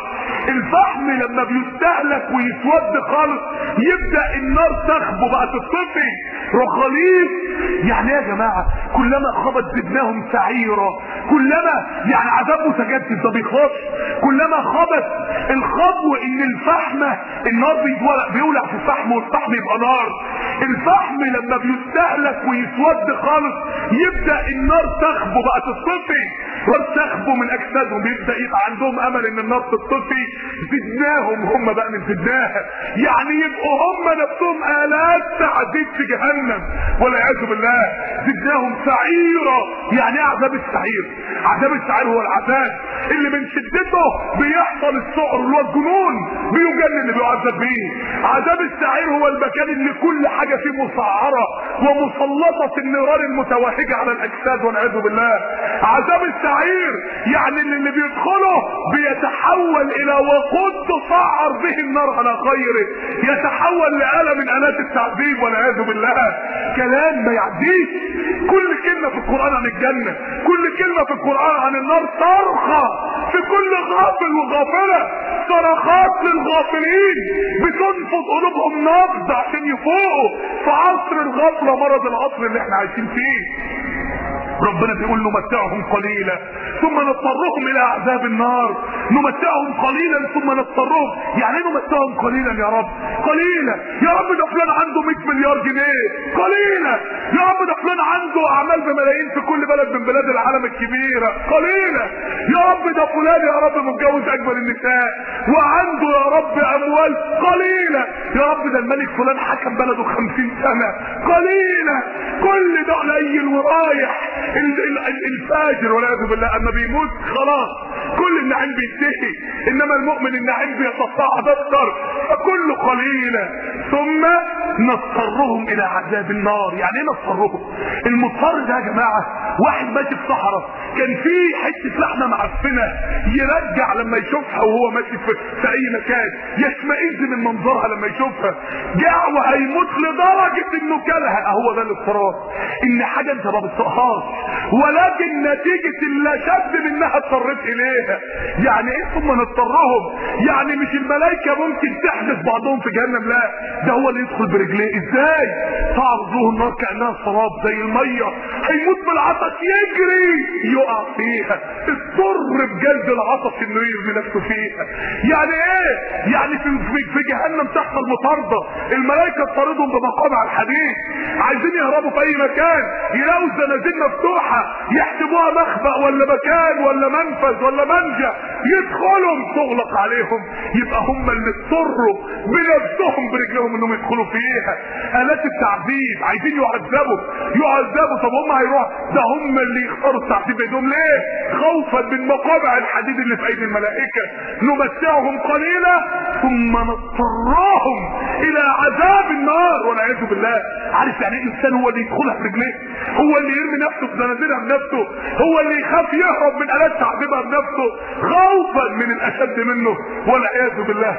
الفحم لما بيستهلك ويسود خالص يبدأ النار تخبو بقى تطفي رخاليف. يعني يا جماعة كلما خبت زدناهم سعيرا، كلما يعني عذاب متجدد ده بيخلص. كلما خبت الخبو ان الفحمة النار بيولع في الفحم والفحم يبقى نار. الفحم لما بيستهلك ويسود خالص يبدأ النار تخبو بقى تطفي وتخبو من اجسادهم، يبدأ يبقى عندهم امل ان النار تطفي. زدناهم هم بقى من زدناها، يعني يبقوا هم نفسهم آلات تعذيب في جهنم والعياذ بالله. زدناهم سعيرا. يعني ايه عذاب السعير؟ عذاب السعير هو العذاب اللي من شدته بيحصل السعر اللي هو الجنون بيجنن اللي بيعذب بيه. عذاب السعير هو المكان اللي كل حاجه فيه مسعره ومسلطه النيران المتوهجه على الاجساد والعياذ بالله. عذاب السعير يعني اللي, اللي بيدخله بيتحول الى وقود تسعر به النار على خيره، يتحول لآلة من آلات التعذيب والعياذ بالله. كلام ما يعديش. كل كلمه في القران عن الجنه، كل كلمه في القران عن النار صرخه في كل غافل وغافله، صرخات للغافلين بتنفض قلوبهم نبض عشان يفوقوا في عصر الغفله، مرض العصر اللي احنا عايشين فيه. ربنا بيقول نمتعهم قليلا ثم نضطرهم الى عذاب النار. نمتعهم قليلا ثم نضطرهم. يعني ايه نمتعهم قليلا يا رب؟ قليلا يا رب ده فلان عنده مئة مليار جنيه، قليلا يا رب ده فلان عنده اعمال بملايين في كل بلد من بلاد العالم الكبيره، قليلا يا رب ده فلان يا رب متجوز اجمل النساء وعنده يا رب اموال، قليلا يا رب ده الملك فلان حكم بلده خمسين سنه، قليلا. كل ده قليل ورايح. الفاجر والعياذ بالله اما بيموت خلاص كل النعيم بينتهي، انما المؤمن النعيم بيتصاعد اكثر، فكله قليلا ثم نضطرهم الى عذاب النار. يعني ايه نضطرهم؟ المضطر ده يا جماعه واحد ماشي في صحراء كان في حته لحمه معفنه يرجع لما يشوفها وهو ماشي في, في اي مكان، يشمئز من منظرها لما يشوفها، جاع وهيموت لدرجه انه كلها. اهو ده الاضطرار، ان حاجه انت ما بتطقهاش ولكن نتيجه اللي شد منها اضطريت اليها. يعني ايه ثم نضطرهم؟ يعني مش الملائكه ممكن تحدث بعضهم في جهنم، لا ده هو اللي يدخل برجليه. ازاي؟ تعرض له النار كانها سراب زي الميه، هيموت بالعطش يجري يقع فيها، اضطر بجلد العطش انه يرمي نفسه فيها. يعني ايه؟ يعني في, في, في جهنم تحصل مطارده، الملائكه تطاردهم بمقامع الحديد، عايزين يهربوا في اي مكان يلاقوا الزنازين مفتوحه يحسبوها مخبأ ولا مكان ولا منفذ ولا منجا، يدخلوا تغلق عليهم، يبقى هم اللي اضطروا بنفسهم برجلهم انهم يدخلوا فيها. آلات التعذيب عايزين يعذبوا يعذبوا طب هم هيروحوا؟ ده هم اللي يختاروا التعذيب بايدهم. ليه؟ خوفا من مقامع الحديد اللي في ايدي الملائكه. نمتعهم قليلا ثم نضطرهم الى عذاب النار والعياذ بالله. عارف يعني ايه الانسان هو اللي يدخلها برجليه؟ هو اللي يرمي نفسه في زنازينها بنفسه، هو اللي يخاف يهرب من آلات تعذيبها بنفسه خوفا من الاشد منه والعياذ بالله.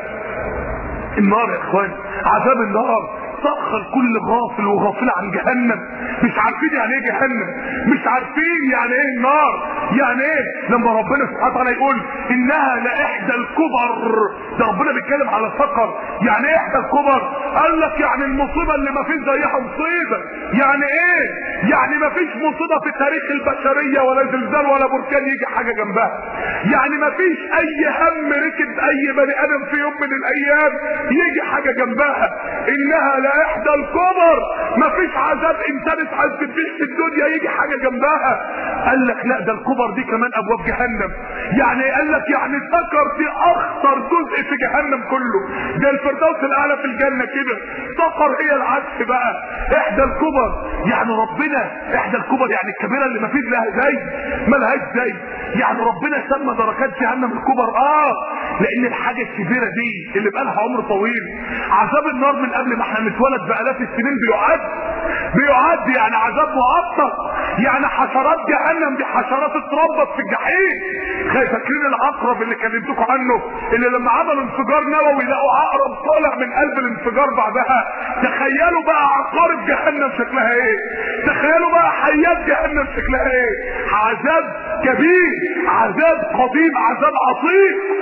النار يا اخوان، عذاب النار سخر كل غافل وغافل عن جهنم. مش عارفين يعني ايه جهنم، مش عارفين يعني ايه النار، يعني ايه لما ربنا سبحانه وتعالى يقول انها لاحدى الكبر. ده ربنا بيتكلم على سقر. يعني ايه احدى الكبر؟ قال لك يعني المصيبه اللي ما فيش زيها مصيبه. يعني ايه؟ يعني ما فيش مصيبه في تاريخ البشريه ولا زلزال ولا بركان يجي حاجه جنبها. يعني ما فيش اي هم ركب اي بني ادم في يوم من الايام يجي حاجه جنبها. انها لاحدى الكبر، ما فيش عذاب انسان اتعذب فيه في الدنيا يجي حاجه جنبها. قال لك لا ده الكبر دي كمان ابواب جهنم. يعني قال لك يعني سكر دي اخطر جزء في جهنم كله، ده الفردوس الاعلى في الجنه كده، سكر هي العكس بقى. احدى الكبر يعني ربنا احدى الكبر يعني الكبيره اللي ما فيش لها زي ما لهاش زي. يعني ربنا سمى دركات جهنم الكبر اه لان الحاجه الكبيره دي اللي بقى لها عمر طويل. عذاب النار من قبل ما احنا نتولد بالاف السنين بيعد بيعد يعني عذاب مؤقت. يعني حشرات جهنم دي حشرات اتربت في الجحيم. فاكرين العقرب اللي كلمتكم عنه اللي لما عملوا انفجار نووي لقوا عقرب طالع من قلب الانفجار بعدها؟ تخيلوا بقى عقارب جهنم شكلها ايه، تخيلوا بقى حيات جهنم شكلها ايه. عذاب كبير، عذاب قديم، عذاب عصيب.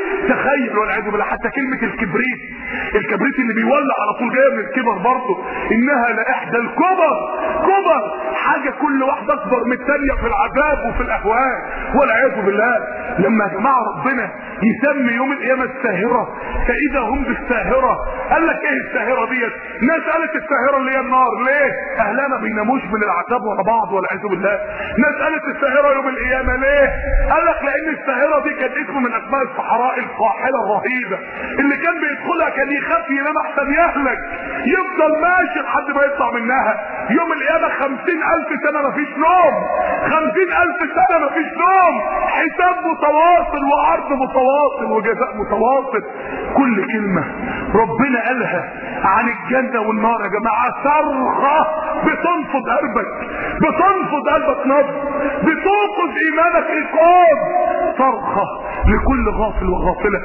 تخيل والعياذ بالله. حتى كلمه الكبريت، الكبريت اللي بيولع على طول جايه من الكبر برضه، انها لاحدى الكبر. كبر حاجه كل واحده اكبر من الثانيه في العذاب وفي الاهوال والعياذ بالله. لما يا جماعه ربنا يسمي يوم القيامه الساهره، فاذا هم بالساهره، قال لك ايه الساهره ديت؟ ناس قالت الساهره اللي هي النار. ليه؟ اهلها ما بيناموش من العذاب ورا بعض والعياذ بالله. ناس قالت الساهره يوم القيامه. ليه؟ قال لك لان الساهره دي كان اسم من اسماء الصحراء القاحله الرهيبه، اللي كان بيدخلها كان يخاف ينام احسن يهلك، يفضل ماشي لحد ما يطلع منها. يوم القيامه خمسين الف سنه مفيش نوم، خمسين الف سنه مفيش نوم، حساب متواصل وعرض متواصل وجزاء متواصل. كل كلمه ربنا قالها عن الجنه والنار يا جماعه صرخه بتنفض قلبك، بتنفض قلبك نبض، بتوقظ ايمانك ايقاظ. صرخه لكل غافل وغافله.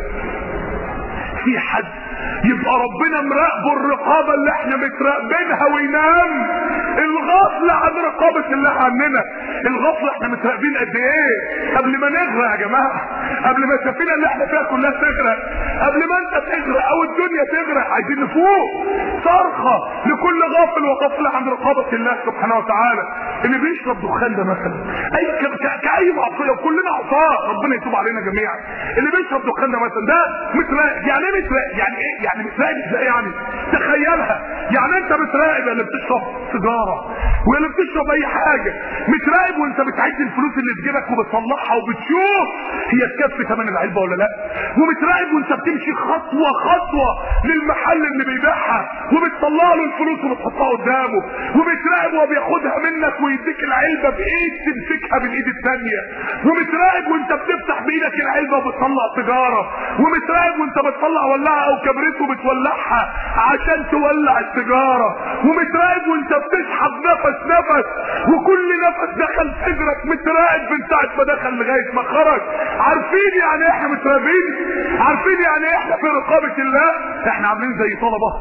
في حد يبقى ربنا مراقبه الرقابه اللي احنا متراقبينها وينام؟ الغفل عن رقابه الله عننا. الغفل احنا متراقبين قد ايه؟ قبل ما نغرق يا جماعه، قبل ما السفينه اللي احنا فيها كلها تغرق، قبل ما انت تغرق او الدنيا تغرق، عايزين نفوق. صرخه لكل غافل وغفل عن رقابه الله سبحانه وتعالى. اللي بيشرب دخان ده مثلا، اي كاي معصيه وكلنا عصاه، ربنا يتوب علينا جميعا. اللي بيشرب دخان ده مثلا ده متراقب. يعني ايه متراقب؟ يعني ايه؟ يعني متراقب ازاي يعني؟ تخيلها، يعني انت متراقب اللي بتشرب سيجاره واللي بتشرب اي حاجه، متراقب وانت بتعد الفلوس اللي في جيبك وبتطلعها وبتشوف هي تكفي ثمن العلبه ولا لا، ومتراقب وانت بتمشي خطوه خطوه للمحل اللي بيبيعها وبتطلع له الفلوس وبتحطها قدامه، ومتراقب وهو بياخدها منك ويديك العلبه بايد تمسكها بالايد الثانيه، ومتراقب وانت بتفتح بايدك العلبه وبتطلع سيجاره، ومتراقب وانت بتطلع ولاعه او كبريت وبتولعها عشان تولع السيجاره، ومتراقب وانت بتسحب نفس نفس وكل نفس دخل صدرك متراقب من ساعه ما دخل لغايه ما خرج. عارفين يعني احنا متراقبين؟ عارفين يعني احنا في رقابه الله؟ احنا عاملين زي طلبه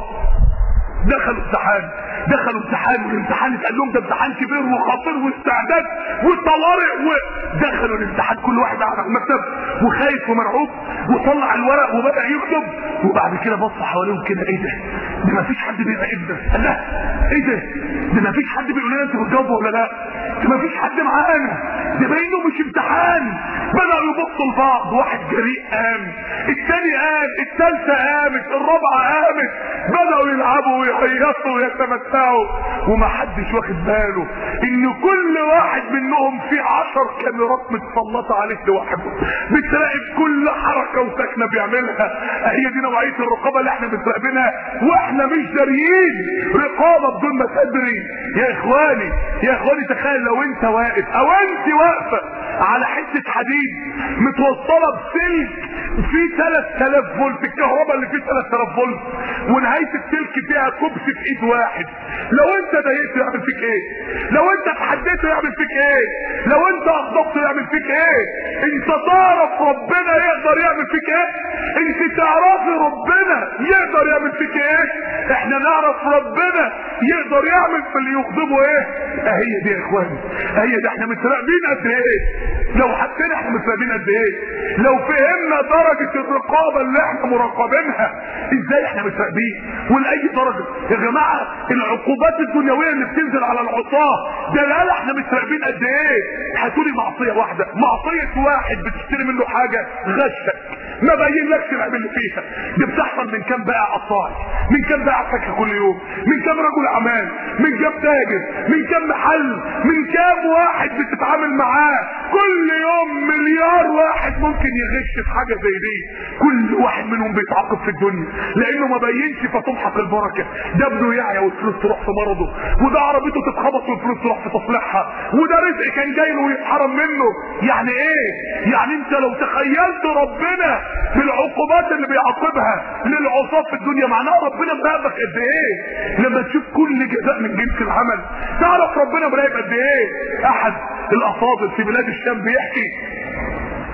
دخلوا امتحان، دخلوا امتحان والامتحان اتقال لهم ده امتحان كبير وخطير واستعداد وطوارئ، ودخلوا الامتحان كل واحد قاعد على المكتب وخايف ومرعوب، وطلع الورق وبدا يكتب، وبعد كده بص حواليهم كده، ايه ده؟ ده مفيش حد بيراقبنا. قال لا ايه ده؟ ده مفيش حد بيقول لنا انتوا بتجاوبوا ولا لا؟ ده مفيش حد معانا، ده باينه مش امتحان. بداوا يبصوا لبعض، واحد جريء قام، الثاني قام، الثالثه قامت، الرابعه قامت، بداوا يلعبوا ويهيصوا ويتمتعوا، ومحدش واخد باله ان كل واحد منهم في عشر كاميرات متسلطه عليه لوحده بتراقب كل حركه وسكنه بيعملها. هي دي نوعيه الرقابه اللي احنا بنراقبينها واحنا مش داريين. رقابه بدون ما تدري. يا اخواني يا اخواني تخيل لو انت واقف او انت واقفه على حته حديد متوصله بسلك في ثلاثة آلاف فولت، الكهرباء اللي فيه ثلاثة آلاف فولت، ونهايه السلك فيها كبس في ايد واحد. لو انت ضايقته يعمل فيك ايه؟ لو انت اتحديته يعمل فيك ايه؟ لو انت اغضبته يعمل فيك ايه؟ انت تعرف ربنا يقدر يعمل فيك ايه؟ انت تعرفي ربنا يقدر يعمل فيك ايه؟ احنا نعرف ربنا يقدر يعمل في اللي يغضبه ايه؟ اهي دي يا اخواني، اهي دي. احنا متراقبين قد ايه؟ لو حسينا احنا متراقبين قد ايه؟ لو فهمنا درجه الرقابه اللي احنا مراقبينها ازاي احنا متراقبين ولاي درجه. يا جماعه العقوبات الدنيويه اللي بتنزل على العصاه دلاله احنا متراقبين قد ايه. هتقولي معصيه واحده، معصيه واحد بتشتري منه حاجه غشك ما بين لكش العيب اللي فيها، دي بتحصل من كام بائع قطاعي، من كام بائع فاكهه كل يوم، من كام رجل اعمال، من كام تاجر، من كام محل، من كام واحد بتتعامل معاه كل يوم. مليار واحد ممكن يغش في حاجه زي دي. كل واحد منهم بيتعاقب في الدنيا لانه ما بينش فتمحق البركه. ده ابنه يعيا والفلوس تروح في مرضه، وده عربيته تتخبط والفلوس تروح في تصليحها، وده رزق كان جاي له ويتحرم منه. يعني ايه؟ يعني انت لو تخيلت ربنا بالعقوبات اللي بيعاقبها للعصاة في الدنيا معناها ربنا مراقبك قد ايه. لما تشوف كل جزاء من جنس العمل تعرف ربنا مراقب قد ايه. احد الافاضل في بلاد الشام بيحكي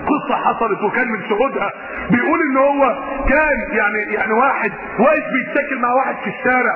قصة حصلت وكان من شهودها بيقول ان هو كان يعني يعني واحد واقف بيتشكل مع واحد في الشارع،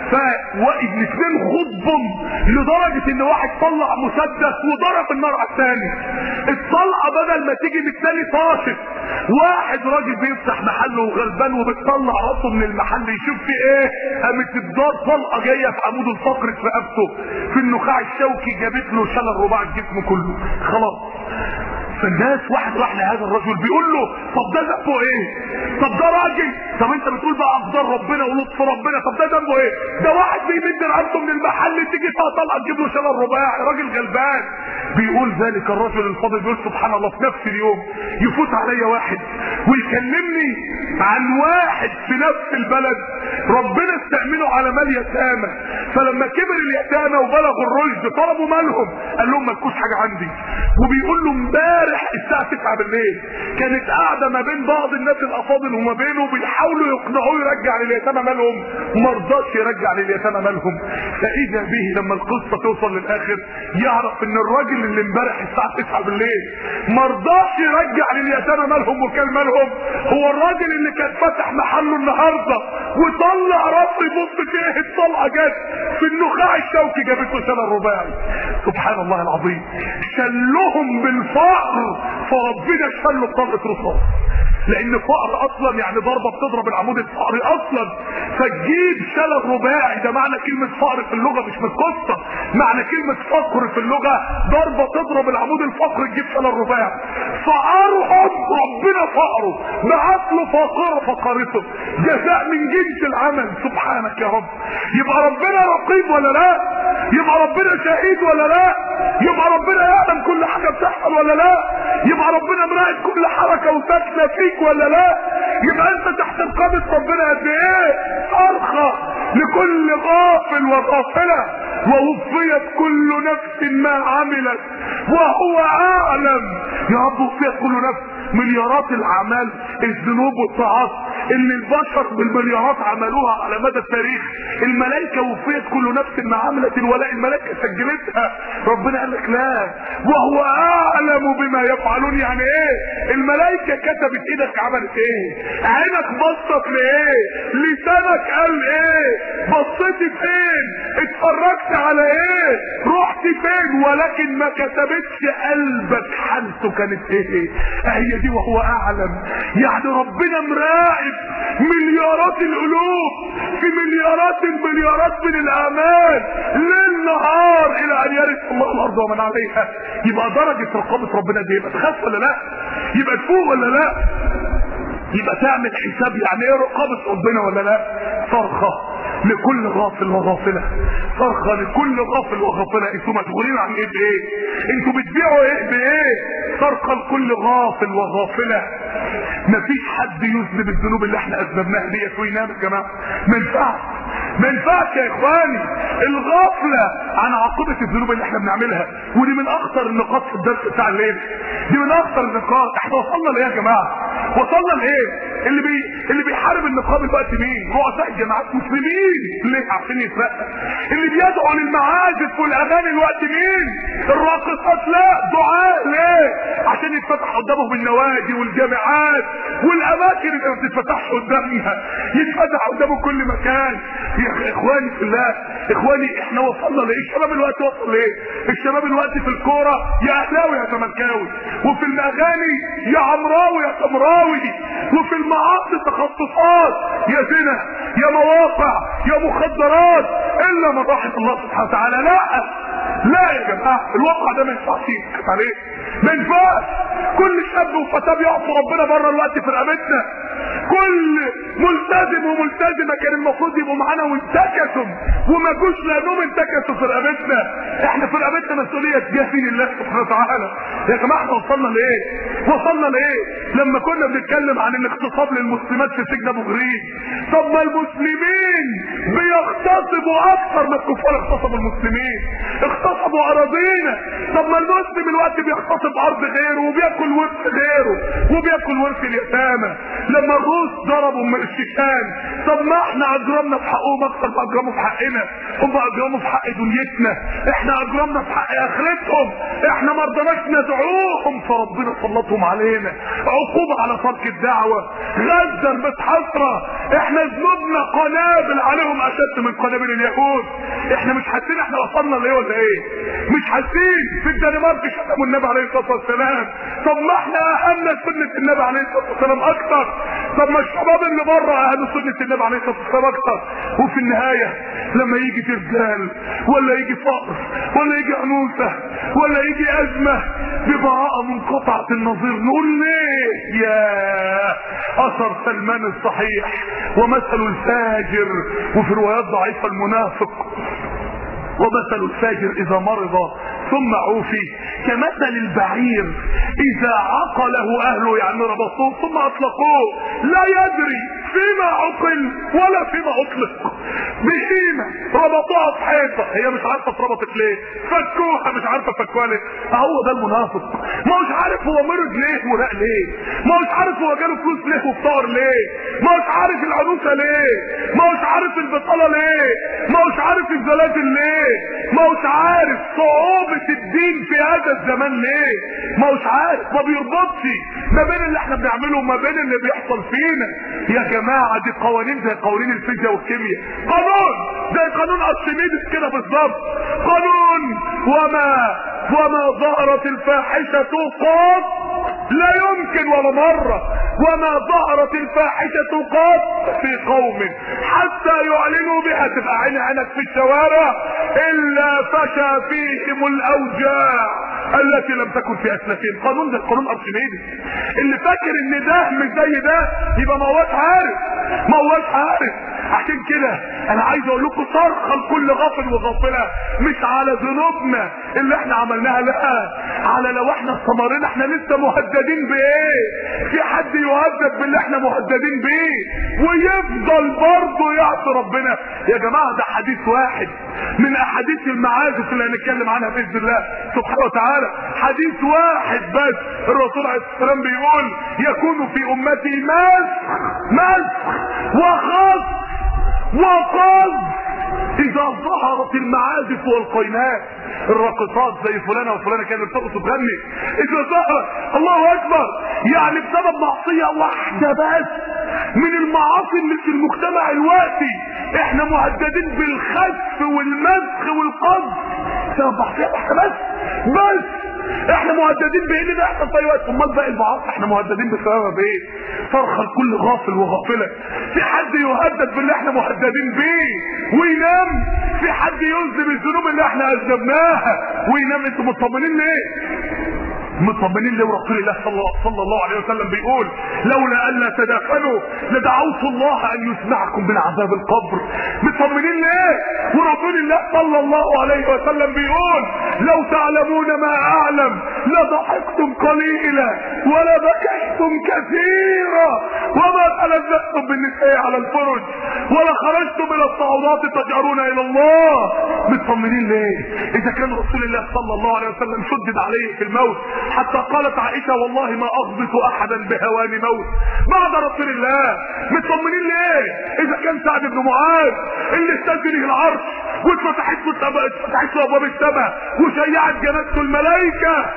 فالاثنين خضهم لدرجة ان واحد طلع مسدس وضرب النار على الثاني. الطلقة بدل ما تيجي من الثاني طاشت. واحد راجل بيفتح محله وغلبان وبتطلع راسه من المحل يشوف في ايه، قامت الدار طلقة جاية في عمود الفقر في رقبته في النخاع الشوكي، جابت له شلل رباع الجسم كله خلاص. فالناس واحد راح لهذا الرجل بيقول له طب ده ذنبه ايه؟ طب ده راجل، طب انت بتقول بقى اقدار ربنا ولطف ربنا، طب ده ذنبه ايه؟ ده واحد بيمد رقبته من المحل تيجي طلقه تجيب له شلل رباعي، راجل غلبان. بيقول ذلك الرجل الفاضل بيقول سبحان الله في نفس اليوم يفوت عليا واحد ويكلمني عن واحد في نفس البلد ربنا استأمنه على مال يتامى، فلما كبر اليتامى وبلغوا الرشد طلبوا مالهم، قال لهم مالكوش حاجه عندي. وبيقول له امبارح الساعه تسعة بالليل كانت قاعده ما بين بعض الناس الافاضل وما بينه بيحاولوا يقنعوه يرجع لليتامى مالهم، ما رضاش يرجع لليتامى مالهم. فاذا به لما القصه توصل للاخر يعرف ان الراجل اللي امبارح الساعه تسعة بالليل ما رضاش يرجع لليتامى مالهم وكان مالهم هو الراجل اللي كان فاتح محله النهارده وطلع راسه يبص فيه الطلقه جت في النخاع الشوكي جابت له شلل رباعي. سبحان الله العظيم، شلهم بالفقر فربنا شله بطلقه رصاص، لان فقر اصلا يعني ضربه بتضرب العمود الفقري اصلا، فتجيب شلل رباعي. ده معنى كلمه فقر في اللغه مش من القصه، معنى كلمه فقر في اللغه ضربه تضرب العمود الفقري تجيب شلل رباعي. فقرهم ربنا فقره بعت له فقره فقرته جزاء من جنس العمل. سبحانك يا رب، يبقى ربنا رقيب ولا لا؟ يبقى ربنا شهيد ولا لا؟ يبقى ربنا يعلم كل حاجه بتحصل ولا لا؟ يبقى ربنا مراقب كل حركه وسكنه فيك ولا لا؟ يبقى انت تحت رقابه ربنا قد ايه؟ صرخه لكل غافل وغافله ووفيت كل نفس ما عملت وهو اعلم. يا رب وفيت كل نفس، مليارات الاعمال الذنوب والطاعات اللي البشر بالمليارات عملوها على مدى التاريخ، الملائكه وفيت كل نفس ما عملت، الولاء الملائكه سجلتها. ربنا قال لك لا وهو اعلم بما يفعلون. يعني ايه؟ الملائكه كتبت ايدك عملت ايه، عينك بصت لايه، لسانك قال ايه، بصيتي فين، اتفرجت على ايه، رحت فين، ولكن ما كتبتش قلبك حالته كانت ايه. هي دي وهو اعلم، يعني ربنا مراقب مليارات القلوب في مليارات المليارات من الاعمال ليل نهار الى ان يرث الله الارض ومن عليها. يبقى درجه رقابه ربنا دي يبقى تخاف ولا لا؟ يبقى تفوق ولا لا؟ يبقى تعمل حساب يعني ايه رقابه ربنا ولا لا؟ صرخه لكل غافل وغافله، صرخه لكل غافل وغافله. انتوا مشغولين عن ايه بايه؟ انتوا بتبيعوا ايه بايه؟ صرخه لكل غافل وغافله. مفيش حد يذنب الذنوب اللي احنا اذنبناها ديت وينام يا جماعه، ما ينفعش ما ينفعش يا اخواني الغفله عن عاقبه الذنوب اللي احنا بنعملها. ودي من اخطر النقاط في الدرس بتاع الليل، دي من اخطر النقاط. احنا وصلنا لايه يا جماعه؟ وصلنا لايه؟ اللي بي اللي بيحارب النقاب الوقت مين؟ رؤساء الجماعات مسلمين ليه؟ عشان يترقى. اللي بيدعوا للمعازف والاغاني الوقت مين؟ الراقصات. لا، دعاء ليه؟ عشان يتفتح قدامهم النوادي والجامعات والاماكن اللي ما بتتفتحش قدامها، يتفتح قدامه كل مكان. يا اخواني في الله، اخواني احنا وصلنا لايه؟ الشباب الوقت وصل لايه؟ الشباب الوقت في الكوره يا اهلاوي يا زملكاوي، وفي الاغاني يا عمراوي يا سمراوي، وفي المعاصي تخصصات يا زنا يا مواقع يا مخدرات الا من رحم الله سبحانه وتعالى. لا لا يا جماعه، الواقع ده ما ينفعش يتكتب عليه، ما ينفعش. كل شاب وفتاه بيعصوا ربنا بره الوقت في رقبتنا، كل ملتزم وملتزمه كان المفروض يبقوا معانا وانتكسوا وما جوش لانهم انتكسوا في رقبتنا. احنا في رقبتنا مسؤوليه تجاه دين الله سبحانه وتعالى. يا جماعه احنا وصلنا لايه؟ وصلنا لايه؟ لما كنا بنتكلم عن الاغتصاب للمسلمات في سجن ابو غريب، طب ما المسلمين بيغتصبوا اكثر ما الكفار اغتصبوا المسلمين، اغتصبوا اراضينا. طب ما المسلم الوقت بيغتصب ارض غيره وبياكل ورث غيره وبياكل ورث اليتامى. لما لما الروس ضربوا من الشيشان، طب ما احنا اجرمنا في حقهم اكثر ما اجرموا في حقنا. هم اجرموا في حق دنيتنا، احنا اجرمنا في حق اخرتهم، احنا ما رضناش ندعوهم فربنا سلطهم علينا عقوبه على ترك الدعوه. غزه متحصره، احنا ذنوبنا قنابل عليهم اشد من قنابل اليهود. احنا مش حاسين احنا وصلنا لايه ولا ايه؟ مش حاسين. في الدنمارك شتموا النبي عليه الصلاه والسلام، طب ما احنا اهلنا سنه النبي عليه الصلاه والسلام اكتر. طب ما الشباب اللي بره اهلوا سنه النبي عليه الصلاه والسلام اكتر. وفي النهايه لما يجي زلزال ولا يجي فقر ولا يجي عنوسه ولا يجي ازمه ببراءه منقطعه النظير، نقول ليه؟ يا اثر سلمان الصحيح ومثل الفاجر، وفي روايات ضعيفه المنافق، ومثل الفاجر اذا مرض ثم عوفي كمثل البعير اذا عقله اهله، يعني ربطوه ثم اطلقوه لا يدري فيما عقل ولا فيما اطلق. بهيمه ربطوها في حيطه، هي مش عارفه اتربطت ليه، فكوها مش عارفه فكوها ليه. هو ده المنافق، ما هوش عارف هو مرض ليه وراق ليه، ما هوش عارف هو جاله فلوس ليه وفطار ليه، ما هوش عارف العنوسه ليه، ما هوش عارف البطاله ليه، ما هوش عارف الزلازل ليه، ما هوش عارف صعوبه الدين في هذا الزمان ليه، ما هوش عارف، ما بيربطش ما بين اللي احنا بنعمله وما بين اللي بيحصل فينا. يا جماعه دي قوانين زي قوانين الفيزياء والكيمياء، قانون زي قانون ارشميدس كده بالظبط. قانون وما وما ظهرت الفاحشه قط، لا يمكن ولا مره، وما ظهرت الفاحشه قط في قوم حتى يعلنوا بها، تبقى عين عينك في الشوارع، الا فشى فيهم الاوجاع التي لم تكن في اسلافهم. قانون زي قانون ارشميدس. اللي فاكر ان ده مش زي ده يبقى ما هوش عارف، ما هوش عارف. عشان كده انا عايز اقول لكم صرخه لكل غافل وغافله، مش على ذنوبنا اللي احنا عملناها، لا، على لو احنا استمرنا احنا لسه مهددين بايه. في حد يهدد باللي احنا مهددين بيه ويفضل برضه يعصي ربنا؟ يا جماعه ده حديث واحد من احاديث المعازف اللي هنتكلم عنها باذن الله سبحانه وتعالى، حديث واحد بس. الرسول عليه الصلاه والسلام بيقول يكون في امتي مسخ مسخ وخص وقذف اذا ظهرت المعازف والقينات. الراقصات زي فلانه وفلانه كانوا بترقص وتغني، اذا ظهر الله اكبر، يعني بسبب معصيه واحده بس من المعاصي اللي في المجتمع الوقتي احنا مهددين بالخسف والمسخ والقذف بسبب معصيه واحده بس بس احنا مهددين بايه؟ ده يحصل في اي وقت. امال باقي المعاصي احنا مهددين بسببها بايه؟ صرخه لكل غافل وغافله. في حد يهدد باللي احنا مهددين بيه وينام؟ في حد يذنب الذنوب اللي احنا اذنبناها وينام؟ انتوا مطمنين ليه؟ مطمنين ليه؟ ورسول الله صلى الله عليه وسلم بيقول لولا الا تدافنوا لدعوت الله ان يسمعكم من عذاب القبر. مطمنين ليه؟ ورسول الله صلى الله عليه وسلم بيقول لو تعلمون ما اعلم لضحكتم قليلا ولا بكيتم كثيرا وما تلذذتم بالنساء على الفرج ولا خرجتم الى الصعودات تجأرون الى الله. مطمنين ليه؟ اذا كان رسول الله صلى الله عليه وسلم شدد عليه في الموت حتى قالت عائشة والله ما اغبط احدا بهوان موت بعد رسول الله. مطمنين ليه؟ اذا كان سعد بن معاذ اللي استاذنه العرش واتفتحت له ابواب السماء وشيعت جنازته الملائكة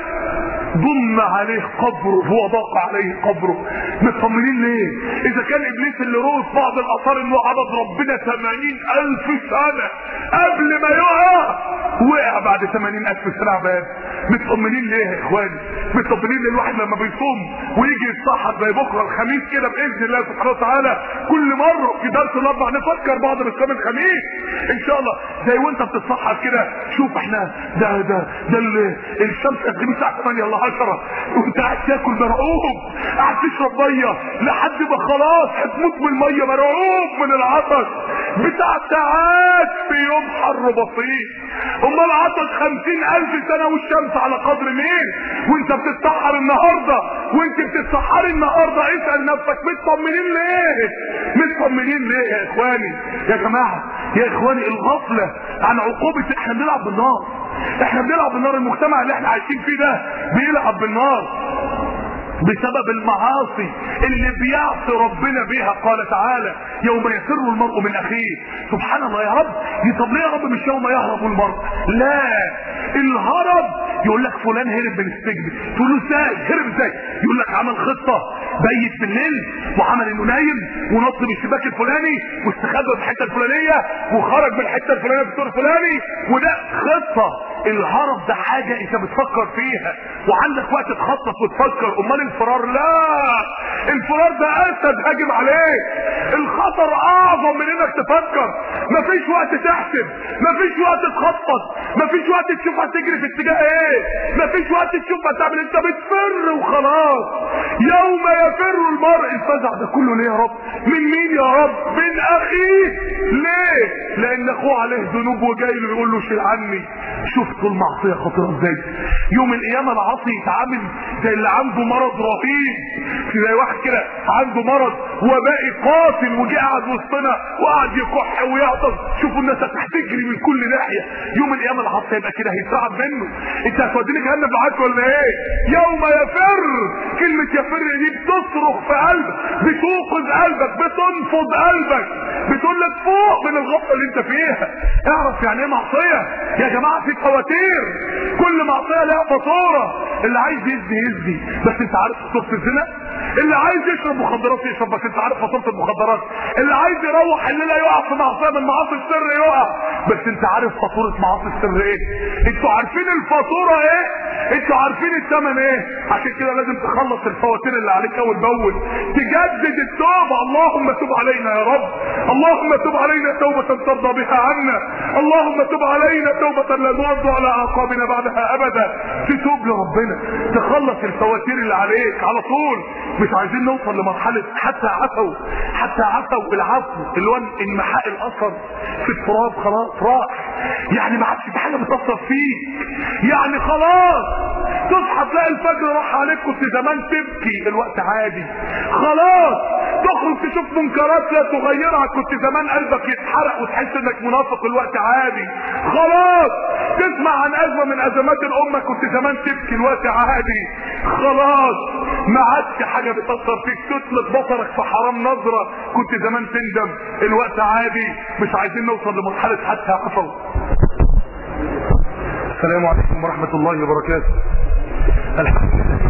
ضم عليه قبره وضاق عليه قبره. مطمنين ليه؟ اذا كان ابليس اللي روى بعض الاثار انه عبد ربنا ثمانين الف سنة قبل ما يقع وقع بعد ثمانين الف سنة عباد. مطمنين ليه يا اخواني؟ مطمنين ليه؟ الواحد لما بيصوم ويجي يتصحر زي بكره الخميس كده باذن الله سبحانه وتعالى كل مره في درس الاربع نفكر بعض بصيام الخميس ان شاء الله، زي وانت بتتصحر كده شوف احنا ده ده ده الشمس هتغيب الساعه ثمانية ولا عشرة وانت قاعد تاكل مرعوب، قاعد تشرب ميه لحد ما خلاص هتموت من الميه، مرعوب من العطش بتاع ساعات في يوم حر بسيط. امال العطش خمسين الف سنه والشمس على قدر مين؟ وانت بتتسحر النهارده وانت بتتسحري النهارده اسال نفسك مطمنين ليه؟ مطمنين ليه يا اخواني؟ يا جماعه يا اخواني الغفله عن عقوبه احنا بنلعب بالنار، احنا بنلعب بالنار. المجتمع اللي احنا عايشين فيه ده بيلعب بالنار. بسبب المعاصي اللي بيعصي ربنا بيها. قال تعالى يوم يفر المرء من اخيه. سبحان الله يا رب، دي طب ليه يا رب مش يوم يهرب المرء؟ لا، الهرب يقول لك فلان هرب من السجن، تقول له ازاي هرب ازاي؟ يقول لك عمل خطه، بيت بالليل وعمل انه نايم ونط من الشباك الفلاني واستخبى في الحته الفلانيه وخرج من الحته الفلانيه في الدور الفلاني، وده خطه. الهرب ده حاجه انت بتفكر فيها وعندك وقت تخطط وتفكر. امال الفرار لا، الفرار ده اسد هاجم عليك، الخطر اعظم من انك تفكر. مفيش وقت تحسب، مفيش وقت تخطط، مفيش وقت تشوف هتجري في اتجاه ايه، مفيش وقت تشوف هتعمل، انت بتفر وخلاص. يوم يفر المرء، الفزع ده كله ليه يا رب؟ من مين يا رب؟ من اخيه. ليه؟ لان اخوه عليه ذنوب وجاي له يقول له شيل عني. شفتوا المعصيه خطيره ازاي؟ يوم القيامه العاصي يتعامل زي اللي عنده مرض رهيب، زي واحد كده عنده مرض وباقي قاتل وجه قاعد وسطنا وقعد يكح ويعطس. شوفوا الناس هتجري من كل ناحيه. يوم القيامه العاصي يبقى كده هيترعب منه. انت هتوديني جهنم معاك ولا ايه؟ يوم يفر، كلمه يفر دي بتصرخ في قلبك، بتوقظ قلبك، بتنفض قلبك، بتقول لك فوق من الغفله اللي انت فيها. اعرف يعني ايه معصيه يا جماعه. في فواتير، كل معصيه لها فاتوره. اللي عايز يزني يزني بس انت عارف فاتوره الزنا، اللي عايز يشرب مخدرات يشرب بس انت عارف فاتوره المخدرات، اللي عايز يروح الليله يقع في معصيه من معاصي السر يقع بس انت عارف فاتوره معاصي السر ايه. انتوا عارفين الفاتوره ايه، انتوا عارفين الثمن ايه. عشان كده لازم تخلص الفواتير اللي عليك اول باول، تجدد التوبه. اللهم تب علينا يا رب، اللهم تب علينا توبه ترضى بها عنا، اللهم تب علينا توبه لا نرد على اعقابنا بعدها ابدا. تتوب لربنا، تخلص الفواتير اللي عليك على طول. مش عايزين نوصل لمرحله حتى عفوا، حتى عفوا العفو اللي هو انمحاء الاثر في التراب. خلاص راح، يعني ما عادش في حاجه بتاثر فيك، يعني خلاص تصحى تلاقي الفجر راح عليك، كنت زمان تبكي الوقت عادي. خلاص تخرج تشوف منكرات لا تغيرها، كنت زمان قلبك يتحرق وتحس انك منافق الوقت عادي. خلاص تسمع عن ازمه من ازمات الامه، كنت زمان تبكي الوقت عادي. خلاص ما عادش حاجه بتاثر فيك، تطلق بصرك في حرام نظره، كنت زمان تندم الوقت عادي. مش عايزين نوصل لمرحله حتى عفوا. السلام عليكم ورحمه الله وبركاته. الحمد لله،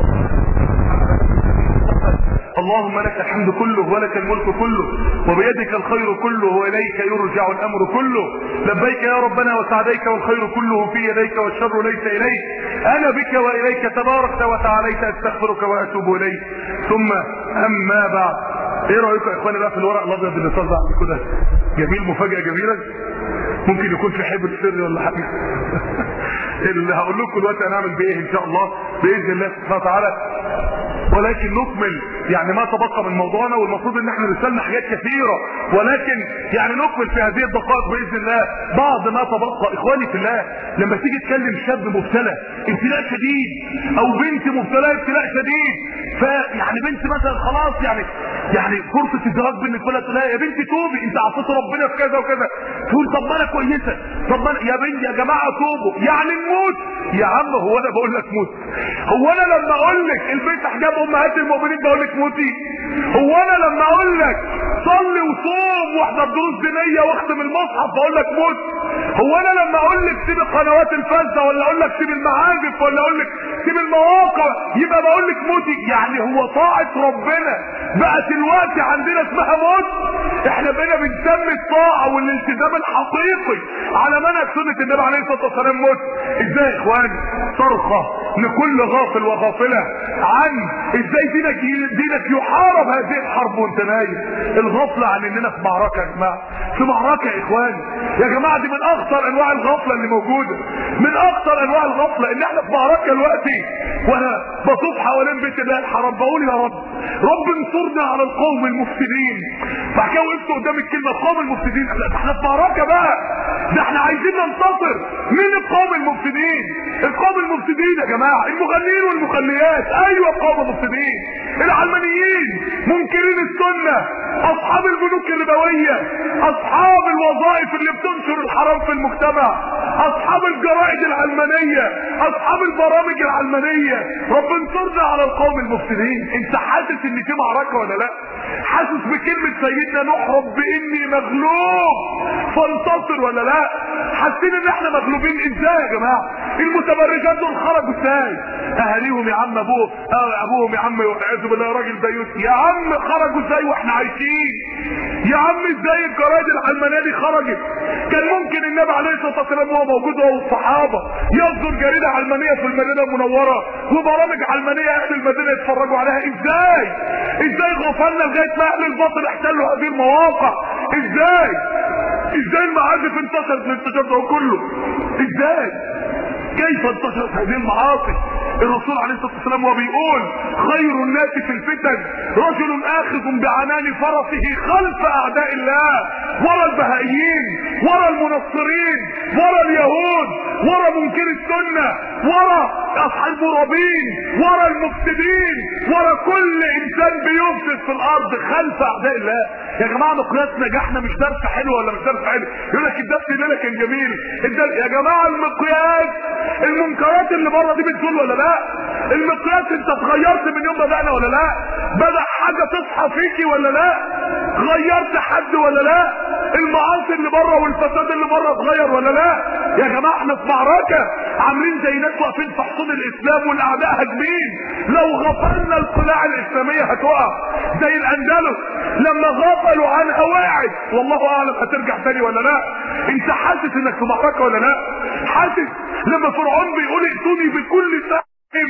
اللهم لك الحمد كله ولك الملك كله وبيدك الخير كله واليك يرجع الامر كله. لبيك يا ربنا وسعديك والخير كله في يديك والشر ليس اليك. انا بك واليك تباركت وتعاليت، استغفرك واتوب اليك. ثم اما بعد، ايه رايكم يا اخواني بقى في الورق الابيض اللي طلع عندكم ده؟ جميل، مفاجاه جميله. ممكن يكون في حبر سري ولا حاجه. اللي هقول لكم دلوقتي هنعمل بايه ان شاء الله باذن الله سبحانه وتعالى. ولكن نكمل يعني ما تبقى من موضوعنا، والمفروض ان احنا رسالنا حاجات كثيره، ولكن يعني نكمل في هذه الدقائق باذن الله بعض ما تبقى. اخواني في الله، لما تيجي تكلم شاب مبتلى ابتلاء شديد او بنت مبتلى ابتلاء شديد، فيعني بنت مثلا خلاص يعني يعني فرصه الزواج بالنسبه لها، تقول لها يا بنتي توبي انت عصيت ربنا في كذا وكذا، تقول طب ما انا كويسه، طب ما أنا يا بنتي يا جماعه توبوا يعني نموت. يا عم هو انا بقول لك موت؟ هو انا لما اقول لك البيت حجاب امهات المؤمنين بقول لك موتي؟ هو انا لما اقول لك صلي وصوم واحضر دروس دينيه واختم المصحف بقول لك موت؟ هو انا لما اقول لك سيب القنوات الفاسده ولا اقول لك سيب المعازف ولا اقول لك سيب المواقع يبقى بقول لك موتي؟ يعني هو طاعه ربنا بقت الوقت عندنا اسمها موت؟ احنا بقينا بنسمي الطاعه والالتزام الحقيقي على منهج سنه النبي عليه الصلاه والسلام موت. ازاي يا اخوان؟ صرخه لكل غافل وغافله عن ازاي دينك دينك يحارب هذه الحرب وانت نايم. الغفله عن اننا في معركه يا جماعه، في معركه يا اخوان. يا جماعه دي من اخطر انواع الغفله اللي موجوده، من اخطر انواع الغفله ان احنا في معركه دلوقتي. وانا بطوف حوالين بيت الله الحرام بقول يا رب رب انصرنا على القوم المفسدين. بعد كده وقفت قدام الكلمه القوم المفسدين، لا احنا في معركه بقى، ده احنا عايزين ننتصر. مين القوم المفسدين؟ القوم المفسدين يا جماعه المغنيين والمغنيات، ايوه القوم المفسدين، العلمانيين، منكرين السنه، اصحاب البنوك الربويه، اصحاب الوظائف اللي بتنشر الحرام في المجتمع، اصحاب الجرائد العلمانية، اصحاب البرامج العلمانية. رب انصرنا على القوم المفسدين. انت حاسس ان في معركة ولا لا؟ حاسس بكلمة سيدنا نوح رب اني مغلوب فانتصر ولا لا؟ حاسين ان احنا مغلوبين ازاي يا جماعة؟ المتبرجات دول خرجوا ازاي؟ اهاليهم يا عم ابوه اه ابوهم يا عم والعياذ بالله راجل ديوث، يا عم خرجوا ازاي واحنا عايشين؟ يا عم ازاي الجرايد العلمانيه دي خرجت؟ كان ممكن النبي عليه الصلاه والسلام وهو موجود هو والصحابه يصدر جريده علمانيه في المدينه المنوره وبرامج علمانيه اهل المدينه يتفرجوا عليها. ازاي؟ ازاي غفلنا لغايه ما اهل الباطل احتلوا هذه المواقع؟ ازاي؟ ازاي المعازف انتشرت الانتشار ده كله؟ ازاي؟ كيف انتشرت هذه المعاصي؟ الرسول عليه الصلاه والسلام وهو بيقول خير الناس في الفتن رجل اخذ بعنان فرسه خلف اعداء الله، ورا البهائيين، ورا المنصرين، ورا اليهود، ورا منكر السنه، ورا اصحاب الربين، ورا المفسدين، ورا كل انسان بيفسد في الارض خلف اعداء الله. يا جماعه مقياس نجاحنا مش درس حلو ولا مش درس حلو؟ يقول لك الدرس الليله كان جميل. يا جماعه المقياس المنكرات اللي بره دي بتزول ولا لا؟ المقياس انت اتغيرت من يوم بدأنا ولا لا؟ بدأ حاجه تصحى فيكي ولا لا؟ غيرت حد ولا لا؟ المعاصي اللي بره والفساد اللي بره اتغير ولا لا؟ يا جماعه احنا في معركه عاملين زي ناس واقفين في حصون الاسلام والاعداء هاجمين. لو غفلنا القلاع الاسلاميه هتقع زي الاندلس لما غفلوا عنها وقعت. والله اعلم هترجع تاني ولا لا؟ انت حاسس انك في معركه ولا لا؟ حاسس لما فرعون بيقول ائتوني بكل ساحر،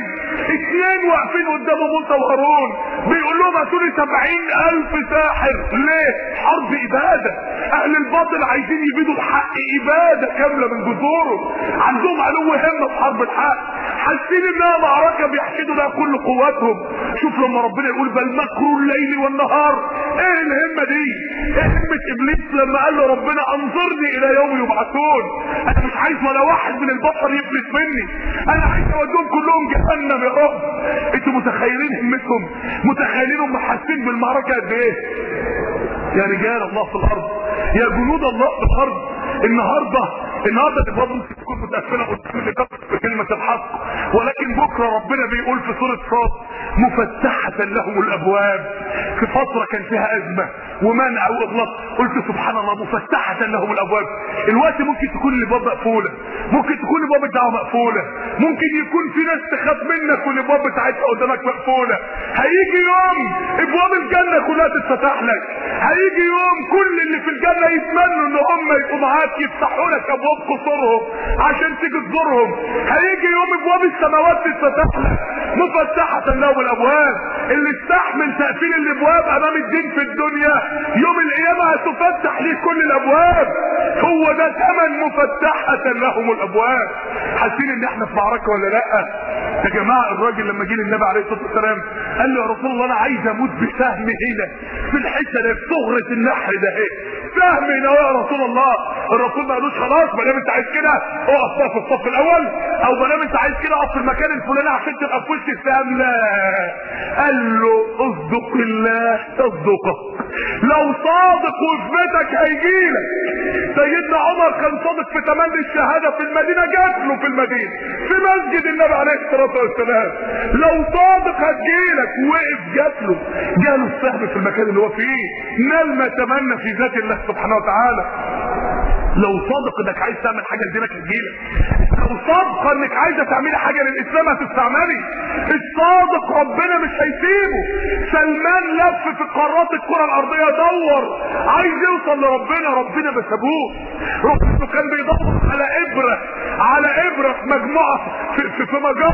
اثنين واقفين قدام موسى وهارون بيقول لهم اتوني سبعين الف ساحر. ليه؟ حرب اباده. اهل الباطل عايزين يبيدوا الحق اباده كامله من جذوره، عندهم علو همه في حرب الحق، حاسين انها معركه بيحشدوا لها كل قواتهم. شوف لما ربنا يقول بل مكر الليل والنهار، ايه الهمه دي؟ ايه همه ابليس لما قال له ربنا انظرني الى يوم يبعثون؟ انا مش عايز ولا واحد من البشر يفلت مني، انا عايز اوديهم كلهم جهنم يا رب. انتوا متخيلين همتهم؟ متخيلين هم حاسين بالمعركه قد ايه؟ يا رجال الله في الارض، يا جنود الله في الارض. النهارده النهارده الابواب ممكن تكون متقفله قدام اللي كفر بكلمه الحق، ولكن بكره ربنا بيقول في سوره صاد مفتحه لهم الابواب. في فتره كان فيها ازمه ومنع واغلاق، قلت سبحان الله مفتحه لهم الابواب. الوقت ممكن تكون الابواب مقفوله، ممكن تكون ابواب الدعوه مقفوله، ممكن يكون في ناس تخاف منك والابواب بتاعتها قدامك مقفوله. هيجي يوم ابواب الجنه كلها تتفتح لك، هيجي يوم كل اللي في الجنه يتمنوا ان هم يبقوا معاك يفتحوا لك ابواب قصورهم عشان تيجي تزورهم. هيجي يوم ابواب السماوات تتفتح لك مفتحه لهم الابواب. اللي استحمل تقفيل الابواب امام الدين في الدنيا يوم القيامه هتفتح ليه كل الابواب. هو ده ثمن مفتحه لهم الابواب. حاسين ان احنا في معركه ولا لا؟ يا جماعه الراجل لما جه للنبي عليه الصلاه والسلام قال له يا رسول الله انا عايز اموت بسهم هنا في الحته دي في ثغره النحر ده اهي، سهم هنا يا رسول الله. الرسول ما قالوش خلاص ما دام انت عايز كده اقف بقى في الصف الاول، او ما دام انت عايز كده اقف في المكان الفلاني عشان تبقى في وش السهم. لا، قال له اصدق الله تصدقك، لو صادق وثبتك هيجيلك. سيدنا عمر كان صادق في تمني الشهاده في المدينه، جات له في المدينه في مسجد النبي عليه الصلاه والسلام. لو صادق هتجيلك، وقف جات له، جاله السهم في المكان اللي هو فيه، نال ما تمنى في ذات الله سبحانه وتعالى. لو صادق انك عايز تعمل حاجه لدينك هتجيلك، لو صادق انك عايزه تعملي حاجه للاسلام هتستعملي. الصادق ربنا مش هيسيبه. سلمان لف في قارات الكره الارضيه دور عايز يوصل لربنا، ربنا ما سابوش. ربنا كان بيدور على ابره على ابره في مجموعه في, في, في مجره،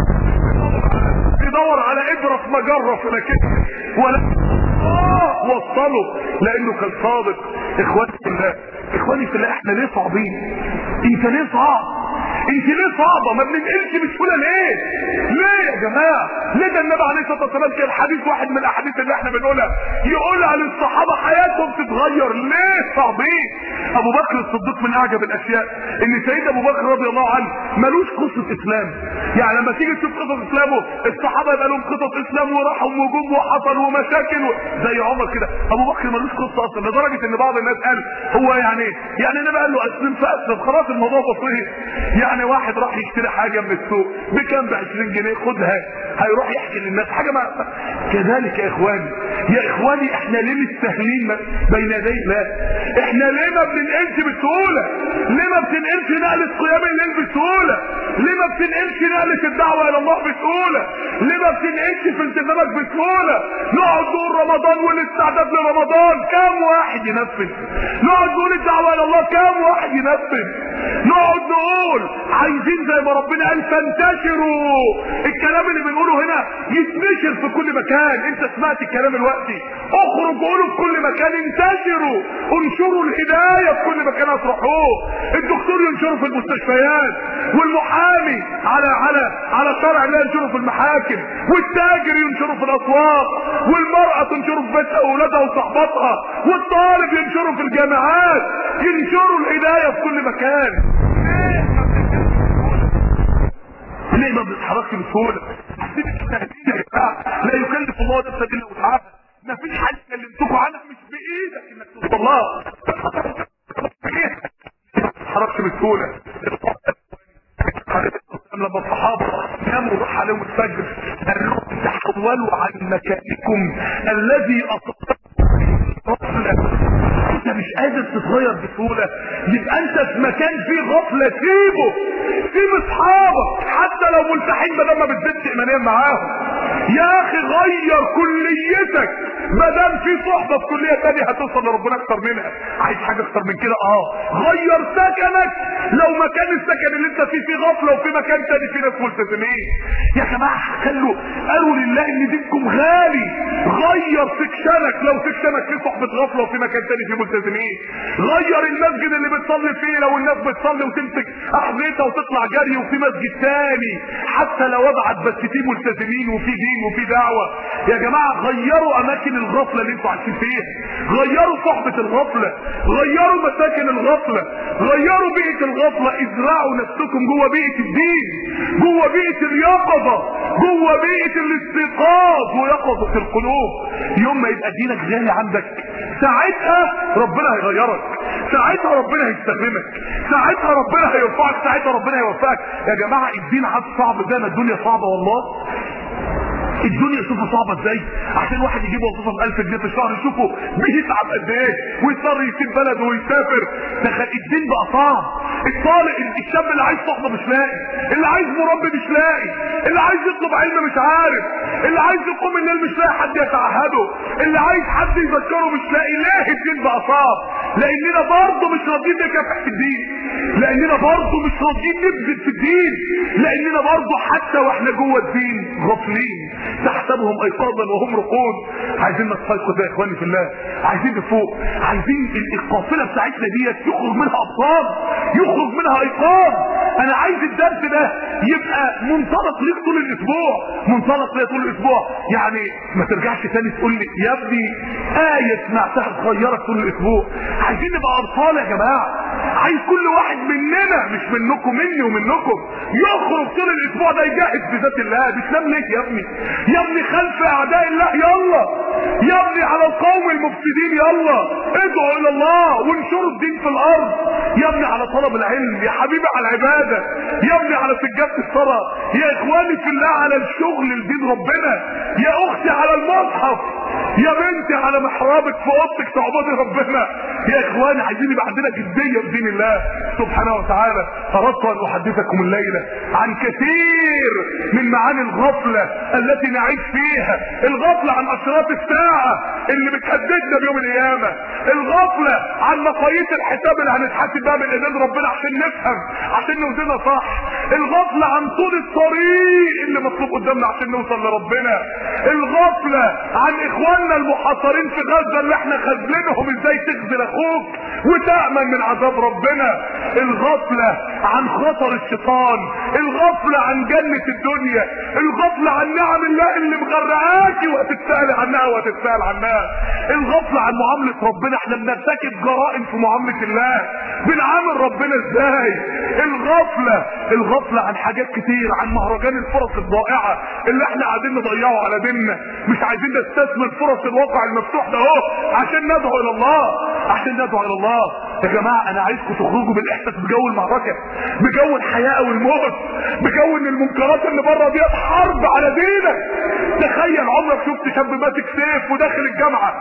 بيدور على ابره في مجره في لكنه ولا اه وصله لانه كان صادق. اخواني في الله، اخواني في الله، احنا ليه صعبين؟ انت ليه صعب؟ انت ليه صعبه؟ ما بننقلش بسهوله ليه؟ ليه يا جماعه؟ ليه؟ ده النبي عليه الصلاه والسلام كان حديث واحد من الاحاديث اللي احنا بنقولها يقولها للصحابه حياتهم تتغير. ليه صعبين؟ ابو بكر الصديق من اعجب الاشياء ان سيدنا ابو بكر رضي الله عنه ملوش قصه اسلام. يعني لما تيجي تشوف قصص اسلامه الصحابه يبقى لهم قصص اسلام وراحوا وجوم وحصل ومشاكل و... زي عمر كده. ابو بكر ملوش قصه اصلا، لدرجه ان بعض الناس قال هو يعني يعني النبي قال له اسلم فاسلم خلاص الموضوع بسيط. يعني واحد راح يشتري حاجه من السوق بكام؟ ب عشرين جنيه، خدها. هيروح يحكي للناس حاجه ما كذلك يا اخواني. يا اخواني احنا ليه مستهلين بين يدي الله؟ احنا ليه ما بننقلش بسهوله؟ ليه ما بتنقلش نقله قيام الليل بسهوله؟ ليه ما بتنقلش نقله الدعوه الى الله بسهوله؟ ليه ما بتنقلش في التزامك بسهوله؟ نقعد نقول رمضان والاستعداد لرمضان، كام واحد ينفذ؟ نقعد نقول الدعوه الى الله، كام واحد ينفذ؟ نقعد نقول عايزين زي ما ربنا قال فانتشروا، الكلام اللي بنقوله هنا يتنشر في كل مكان. انت سمعت الكلام دلوقتي، اخرج قولوا في كل مكان، انتشروا، انشروا الهدايه في كل مكان هتروحوه. الدكتور ينشره في المستشفيات، والمحامي على على على شرع الله ينشره في المحاكم، والتاجر ينشره في الاسواق، والمراه تنشره في بيت اولادها وصحباتها، والطالب ينشره في الجامعات. ينشروا الهدايه في كل مكان. ليه ما بنتحركش بسهوله؟ لا يكلف الله نفسا الا وسعها. ما فيش حاجه كلمتكم عنها مش بايدك انك توصل لها. ما بتتحركش بسهوله. لما الصحابه قاموا وراح عليهم الفجر قال لهم تحولوا عن مكانكم الذي اصبتم. انت مش قادر تتغير بسهوله، يبقى انت في مكان فيه غفله سيبه. سيب اصحابك حتى لو ملتحين ما دام ما بتزيدش ايمانيا معاهم. يا اخي غير كليتك ما دام في صحبه في كليه ثانيه هتوصل لربنا اكتر منها. عايز حاجه اكتر من كده؟ اه غير سكنك. لو مكان السكن اللي انت فيه فيه غفله وفي مكان ثاني فيه ناس ملتزمين، يا جماعه خلوا قالوا لله ان دينكم غالي. غير سكشنك لو سكشنك فيه صحبه غفله وفي مكان ثاني فيه ملتزمين. غير المسجد اللي بتصلي فيه لو الناس بتصلي وتمسك احذيتها وتطلع جري وفي مسجد ثاني حتى لو ابعد بس فيه ملتزمين وفي دين وفي دعوه. يا جماعه غيروا اماكن الغفله اللي انتوا عايشين فيها، غيروا صحبه الغفله، غيروا مساكن الغفله، غيروا بيئه الغفله. ازرعوا نفسكم جوه بيئه الدين، جوه بيئه اليقظه، جوه بيئه الاستيقاظ ويقظه القلوب. يوم ما يبقى دينك غالي عندك ساعتها ربنا هيغيرك، ساعتها ربنا هيستخدمك، ساعتها ربنا هيرفعك، ساعتها ربنا هيوفقك. يا جماعه الدين عاد صعب زي ما الدنيا صعبه. والله الدنيا شوفوا صعبه ازاي. عشان واحد يجيب وظيفه ب ألف جنيه في الشهر يشوفوا بيتعب قد ايه ويضطر يسيب بلده ويسافر. تخيل الدين بقى صعب. الطالب الشاب اللي عايز صحبه مش لاقي، اللي عايز مربي مش لاقي، اللي عايز يطلب علم مش عارف، اللي عايز يقوم الليل مش لاقي حد يتعهده، اللي عايز حد يذكره مش لاقي. ليه الدين بقى صعب؟ لاننا برضه مش راضيين نكافح في الدين، لاننا برضه مش راضيين نبذل في الدين، لاننا برضه حتى واحنا جوه الدين غافلين. تحسبهم ايقاظا وهم رقود. عايزين نستيقظ يا اخواني في الله، عايزين نفوق، عايزين القافله بتاعتنا ديت يخرج منها ابطال، يخرج منها ايقاظ. انا عايز الدرس ده يبقى منطلق ليك طول الاسبوع، منطلق ليا طول الاسبوع. يعني ما ترجعش تاني تقول لي يا ابني ايه سمعتها تغيرك طول الاسبوع. عايزين نبقى ابطال يا جماعه. عايز كل واحد مننا مش منكم مني ومنكم يخرج طول الاسبوع ده يجاهد في ذات الله. بتنام ليه يا ابني؟ يا ابني خلف اعداء الله يلا، يا ابني على القوم المفسدين يلا، ادعوا الى الله وانشروا الدين في الارض. يا ابني على طلب العلم، يا حبيبي على العباده، يا ابني على سجاده الصلاه، يا اخواني في الله على الشغل لدين ربنا، يا اختي على المصحف، يا بنتي على محرابك في اوضتك تعبدي ربنا. يا اخواني عايزين يبقى عندنا جديه في دين الله سبحانه وتعالى. اردت ان احدثكم الليله عن كثير من معاني الغفله التي نعيش فيها. الغفله عن اشراط الساعه اللي بتهددنا بيوم القيامه، الغفله عن مقاييس الحساب اللي هنتحاسب بها من ايدين ربنا عشان نفهم، عشان نوزنها صح، الغفله عن طول الطريق اللي مطلوب قدامنا عشان نوصل لربنا، الغفله عن اخواننا المحاصرين في غزه اللي احنا خاذلينهم ازاي تخذل اخوك وتأمن من عذاب ربنا. الغفلة عن خطر الشيطان، الغفلة عن جنة الدنيا، الغفلة عن نعم الله اللي مغرقاكي وهتتسأل عنها وهتتسأل عنها، الغفلة عن معاملة ربنا. احنا بنرتكب جرائم في معاملة الله، بنعامل ربنا ازاي. الغفلة الغفلة عن حاجات كتير، عن مهرجان الفرص الضائعة اللي احنا قاعدين نضيعه على ديننا، مش عايزين نستثمر فرص الواقع المفتوح ده اهو عشان ندعو الى الله، عشان ندعو الى الله. يا جماعة انا عايزكم تخرجوا بالاحساس بجو المعركة، بجو الحياة والموت، بجو ان المنكرات اللي بره دي حرب على دينك. تخيل عمرك شفت شاب ماسك سيف وداخل الجامعة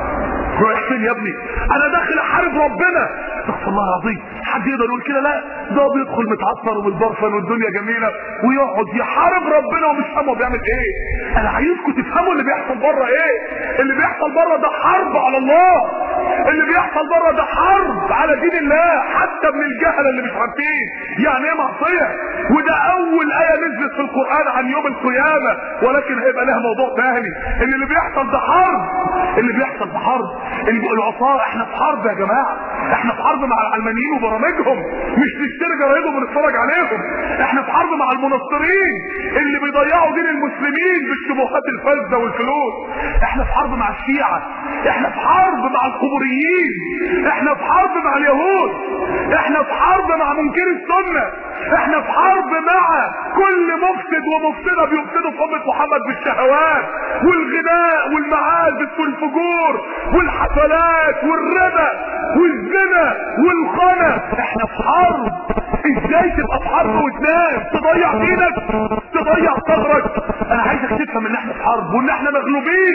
رايح فين يا ابني؟ انا داخل احارب ربنا. استغفر الله العظيم، حد يقدر يقول كده؟ لا، ده بيدخل متعصر ومتبرفن والدنيا جميله ويقعد يحارب ربنا ومش فاهم هو بيعمل ايه. انا عايزكم تفهموا اللي بيحصل بره ايه. اللي بيحصل بره ده حرب على الله، اللي بيحصل بره ده حرب على دين الله، حتى من الجهله اللي مش عارفين يعني ايه معصيه. وده اول ايه نزلت في القران عن يوم القيامه، ولكن هيبقى لها موضوع ثاني. ان اللي بيحصل ده حرب، اللي بيحصل ده حرب. العصاه احنا في حرب يا جماعه، احنا في حرب مع العلمانيين وبرامجهم، مش نشتري جرايدهم ونتفرج عليهم. احنا في حرب مع المنصرين اللي بيضيعوا دين المسلمين بالشبهات الفاسده والفلوس. احنا في حرب مع الشيعه، احنا في حرب مع القبوريين، احنا في حرب مع اليهود، احنا في حرب مع منكر السنه، احنا في حرب مع كل مفسد ومفسده بيفسدوا في امه محمد بالشهوات والغناء والمعازف والفجور والحفلات والربا والزنا والخنا. احنا في حرب. ازاي تبقى في حرب وتنام تضيع دينك تضيع ثغرك؟ انا عايزك تفهم ان احنا في حرب، وان احنا مغلوبين،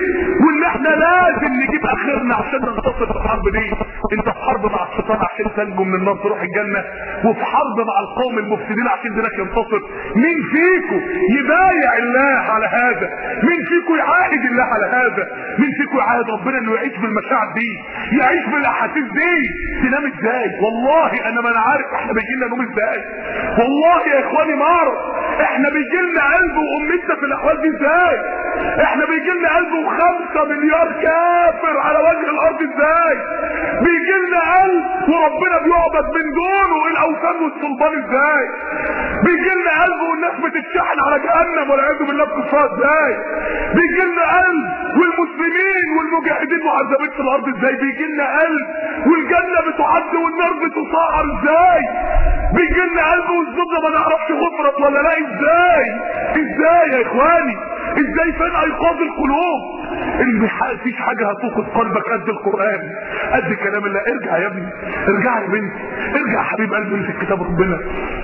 وان احنا لازم نجيب اخرنا عشان ننتصر في الحرب دي. انت في حرب مع الشيطان عشان تنجو من النار تروح الجنه، وفي حرب مع القوم المفسدين عشان دينك ينتصر. مين فيكم يبايع الله على هذا؟ مين فيكم يعاهد الله على هذا؟ مين فيكم يعاهد ربنا انه يعيش بالمشاعر دي، يعيش بالاحاسيس دي؟ تنام ازاي؟ والله انا ما انا عارف احنا بيجي لنا نوم ازاي. والله يا اخواني مرض، احنا بيجي لنا قلب وامتنا في الاحوال دي ازاي؟ احنا بيجي لنا قلب وخمسة مليار كافر على وجه الارض ازاي؟ بيجي لنا قلب وربنا بيعبد من دونه الاوثان والصلبان ازاي؟ بيجي لنا قلب والناس بتتشحن على جهنم والعياذ بالله بكفار ازاي؟ بيجي لنا قلب والمسلمين والمجاهدين معذبين في الارض ازاي؟ بيجي لنا قلب والجنه بتعد والنار بتصاعر ازاي؟ بيجي لنا قلب والزبده ما نعرفش غفرت ولا لا ازاي؟ ازاي يا اخواني؟ ازاي؟ فين ايقاظ القلوب؟ اللي مفيش حاجه هتوقظ قلبك قد القران، قد كلام الله. ارجع يا ابني، ارجع يا بنتي، ارجع يا حبيب قلبي اللي في الكتاب ربنا،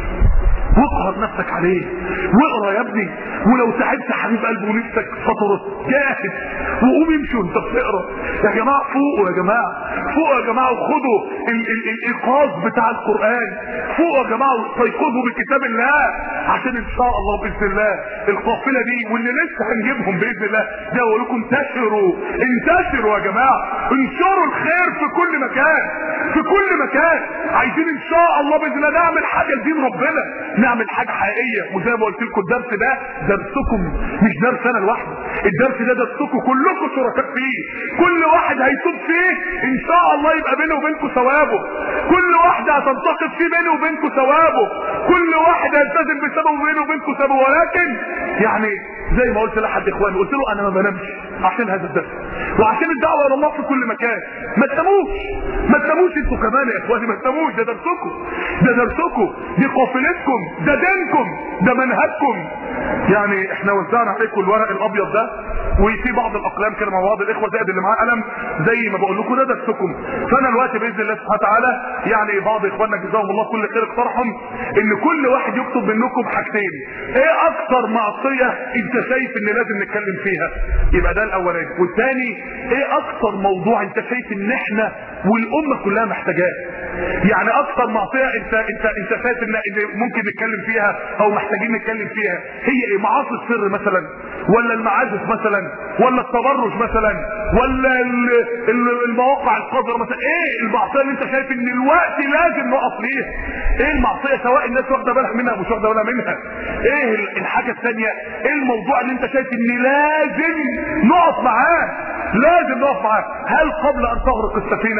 واقهر نفسك عليه واقرا يا ابني. ولو تعبت حبيب قلبي ونفسك فطرت جاهز وقوم امشي وانت بتقرا. يا جماعه فوقوا، يا جماعه فوقوا يا جماعه، وخدوا الايقاظ بتاع القران. فوقوا يا جماعه واستيقظوا بكتاب الله، عشان ان شاء الله باذن الله القافله دي واللي لسه هنجيبهم باذن الله ده اقول لكم انتشروا انتشروا يا جماعه، انشروا الخير في كل مكان، في كل مكان. عايزين ان شاء الله باذن الله نعمل حاجه لدين ربنا، نعمل حاجه حقيقيه. وزي ما قلت لكم الدرس ده درسكم، مش درس انا لوحدي، الدرس ده درسكم كلكم شركاء فيه. كل واحد هيتوب فيه ان شاء الله يبقى بينه وبينكم ثوابه، كل واحده هتنتقد فيه بينه وبينكم ثوابه، كل واحد هيلتزم بسببه بينه وبينكم ثوابه. ولكن يعني زي ما قلت لاحد اخواني، قلت له انا ما بنامش عشان هذا الدرس وعشان الدعوه الى الله في كل مكان. ما تناموش، ما تناموش انتوا كمان يا اخواني، ما تناموش. ده درسكم، ده درسكم، دي قافلتكم، ده دينكم، ده منهجكم. يعني احنا وزعنا عليكم الورق الابيض ده وفي بعض الاقلام كده مع بعض الاخوه زائد اللي معاه قلم زي ما بقول لكم ده درسكم. فانا دلوقتي باذن الله سبحانه وتعالى يعني بعض اخواننا جزاهم الله كل خير اقترحهم ان كل واحد يكتب منكم حاجتين. ايه اكتر معصيه انت شايف ان لازم نتكلم فيها؟ يبقى ده الاولاني. والثاني ايه اكتر موضوع انت شايف ان احنا والامه كلها محتاجاه؟ يعني اكتر معصيه انت انت انت شايف ان ممكن نتكلم فيها او محتاجين نتكلم فيها هي ايه؟ معاصي السر مثلا، ولا المعازف مثلا، ولا التبرج مثلا، ولا المواقع القذرة مثلا؟ ايه المعصيه اللي انت شايف ان الوقت لازم نقف ليها؟ ايه المعصيه سواء الناس واخده بالها منها او مش واخده بالها منها؟ ايه الحاجه الثانيه؟ ايه الموضوع اللي انت شايف ان لازم نقف معاه، لازم نقف معاه؟ هل قبل ان تغرق السفينه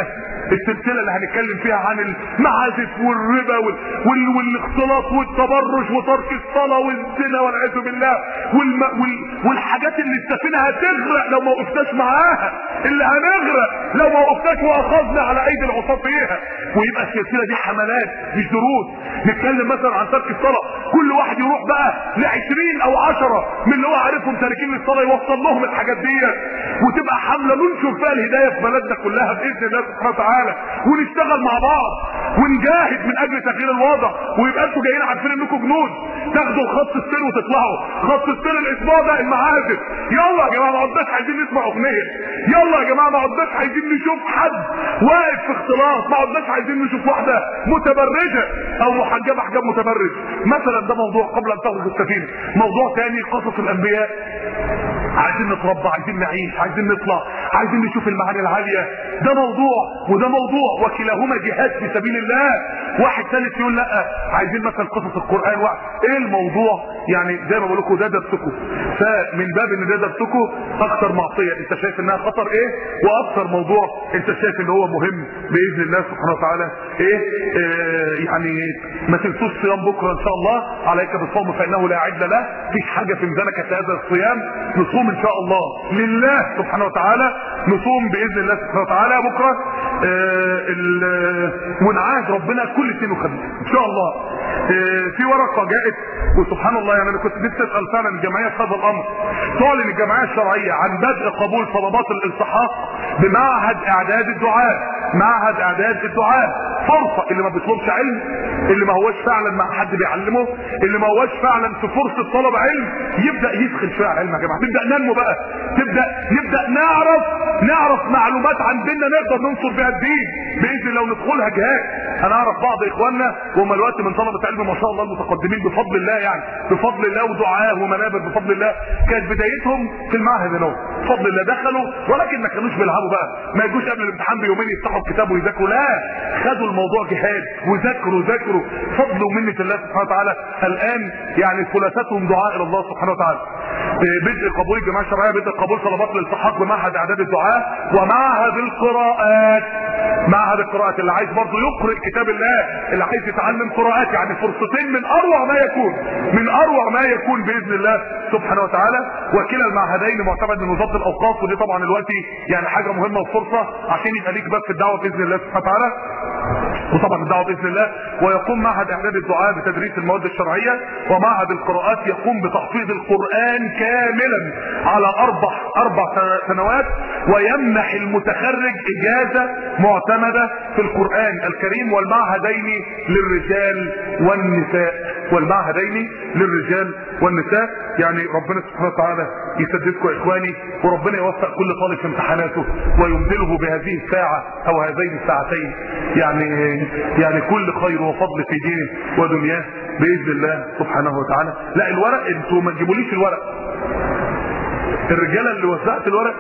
السلسله اللي هنتكلم فيها عن المعازف والربا وال... وال... والاختلاط والتبرج وترك الصلاه والزنا والعياذ بالله والم... وال... والحاجات اللي السفينه هتغرق لو ما وقفناش معاها، اللي هنغرق لو ما وقفناش واخذنا على ايدي العصاة فيها. ويبقى السلسله دي حملات مش دروس. نتكلم مثلا عن ترك الصلاه، كل واحد يروح بقى لعشرين او عشرة من اللي هو عارفهم تاركين للصلاه يوصل لهم الحاجات دي، وتبقى حمله ننشر فيها الهدايه في بلدنا كلها باذن الله سبحانه وتعالى، ونشتغل مع بعض ونجاهد من اجل تغيير الوضع. ويبقى انتوا جايين عارفين انكم جنود تاخدوا خط السير وتطلعوا. خط السير الاسبوع ده المعازف، يلا يا جماعه ما عدناش عايزين نسمع اغنيه، يلا يا جماعه ما عدناش عايزين نشوف حد واقف في اختلاط، ما عدناش عايزين نشوف واحده متبرجه او محجبه حجاب متبرج مثلا. ده موضوع قبل ان تخرج السفينه. موضوع ثاني قصص الانبياء، عايزين نتربى، عايزين نعيش، عايزين نطلع، عايزين نشوف المعاني العاليه. ده موضوع وده موضوع، وكلاهما جهاد في سبيل الله. واحد ثالث يقول لا عايزين مثلا قصص القران. واحد ايه الموضوع؟ يعني زي ما بقول لكم ده درسكم، فمن باب ان ده درسكم اكثر معصيه انت شايف انها خطر ايه، واكثر موضوع انت شايف ان هو مهم باذن الله سبحانه وتعالى ايه. آه يعني ما تنسوش صيام بكره ان شاء الله، عليك بالصوم فانه لا عدل له. مفيش حاجه في ميزانك هذا الصيام، نصوم ان شاء الله لله سبحانه وتعالى، نصوم باذن الله سبحانه وتعالى بكره. آه ونعاهد ربنا كل اثنين وخميس ان شاء الله. آه في ورقه جاءت وسبحان الله، يعني انا كنت نفسي اسال فعلا الجمعيه في هذا الامر. تعلن الجمعيه الشرعيه عن بدء قبول طلبات الالتحاق بمعهد اعداد الدعاء. معهد اعداد الدعاء فرصه اللي ما بيطلبش علم، اللي ما هوش فعلا مع حد بيعلمه، اللي ما هوش فعلا في فرصه طلب علم، يبدا يدخل شويه علم يا جماعه. نبدا ننمو بقى، تبدا نبدا نعرف نعرف معلومات عن ديننا نقدر ننصر بها الدين باذن الله وندخلها جهاد. انا اعرف بعض اخواننا وهم الوقت من طلبه علم ما شاء الله المتقدمين بفضل الله، يعني بفضل الله، ودعاه ومنابر بفضل الله. كانت بدايتهم في المعهد هنا بفضل الله، دخلوا ولكن ما كانوش بيلعبوا بقى، ما يجوش قبل الامتحان بيومين يفتحوا الكتاب ويذاكروا، لا خدوا الموضوع جهاد وذاكروا ذاكروا فضل ومنه الله سبحانه وتعالى. الان يعني ثلاثتهم دعاء الى الله سبحانه وتعالى. بدء قبول الجماعه الشرعيه، بدء قبول طلبات الالتحاق بمعهد اعداد الدعاء، ومعهد القراءات. معهد القراءات اللي عايز برضه يقرأ كتاب الله، اللي عايز يتعلم قراءات، يعني فرصتين من اروع ما يكون، من اروع ما يكون باذن الله سبحانه وتعالى. وكلا المعهدين معتمد من وزاره الاوقاف، ودي طبعا دلوقتي يعني حاجه مهمه وفرصه عشان يبقى ليك باب في الدعوه باذن الله سبحانه وتعالى، وطبعا الدعوه باذن الله. ويقوم معهد اعداد الدعاء بتدريس المواد الشرعيه، ومعهد القراءات يقوم بتحفيظ القران كاملا على اربع اربع سنوات، ويمنح المتخرج اجازه معتمده في القران الكريم. والمعهدين للرجال والنساء، والمعهدين للرجال والنساء. يعني ربنا سبحانه وتعالى يسددكم يا اخواني، وربنا يوفق كل طالب في امتحاناته ويمدله بهذه الساعه او هذين الساعتين، يعني يعني كل خير وفضل في دينه ودنياه باذن الله سبحانه وتعالى. لا الورق انتوا ما تجيبوليش الورق، الرجاله اللي وزعت الورق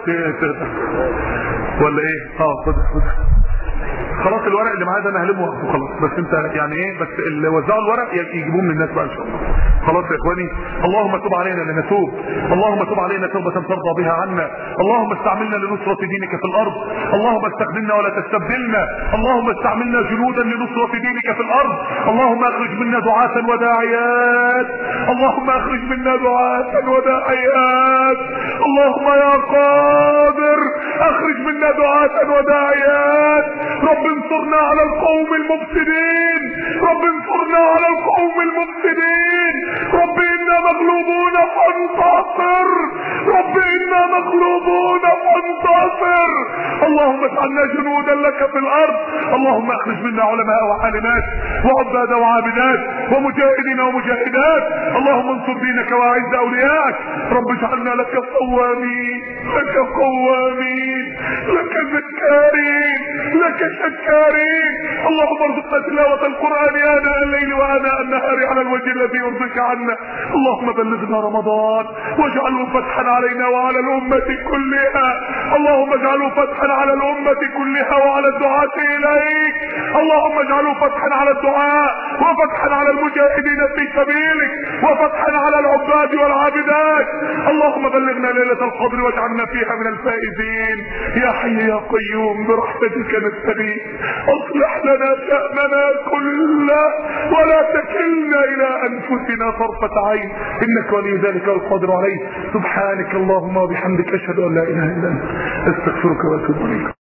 ولا ايه؟ اه خد خد خلاص الورق اللي معايا ده انا هلمه واخده خلاص، بس انت يعني ايه، بس اللي وزعوا الورق يجيبوه من الناس بقى ان شاء الله. خلاص يا اخواني، اللهم تب علينا لنتوب، اللهم تب علينا توبه ترضى بها عنا، اللهم استعملنا لنصره دينك في الارض، اللهم استخدمنا ولا تستبدلنا، اللهم استعملنا جنودا لنصره دينك في الارض، اللهم اخرج منا دعاة وداعيات، اللهم اخرج منا دعاة وداعيات، اللهم يا قادر اخرج منا دعاة وداعيات. رب انصرنا على القوم المفسدين، رب انصرنا على القوم المفسدين، رب انا مغلوبون فانتصر، رب انا مغلوبون فانتصر. اللهم اجعلنا جنودا لك في الارض، اللهم اخرج منا علماء وعالمات وعباد وعابدات ومجاهدين ومجاهدات، اللهم انصر دينك واعز اولياءك. رب اجعلنا لك صوامين، لك قوامين، لك ذكارين، لك شكارين. اللهم ارزقنا تلاوة القرآن آناء الليل وآناء النهار على الوجه الذي يرضيك عنا. اللهم بلغنا رمضان واجعله فتحا علينا وعلى الأمة كلها، اللهم اجعله فتحا على الأمة كلها وعلى الدعاة إليك، اللهم اجعله فتحا على الدعاء وفتحا على المجاهدين في سبيلك وفتحا على العباد والعابدات. اللهم بلغنا ليلة القدر واجعلنا فيها من الفائزين. يا حي يا قيوم برحمتك نستغيث، اصلح لنا شأننا كله ولا تكلنا الى انفسنا طرفة عين، انك ولي ذلك والقادر عليه. سبحانك اللهم وبحمدك اشهد ان لا اله الا انت استغفرك واتوب اليك.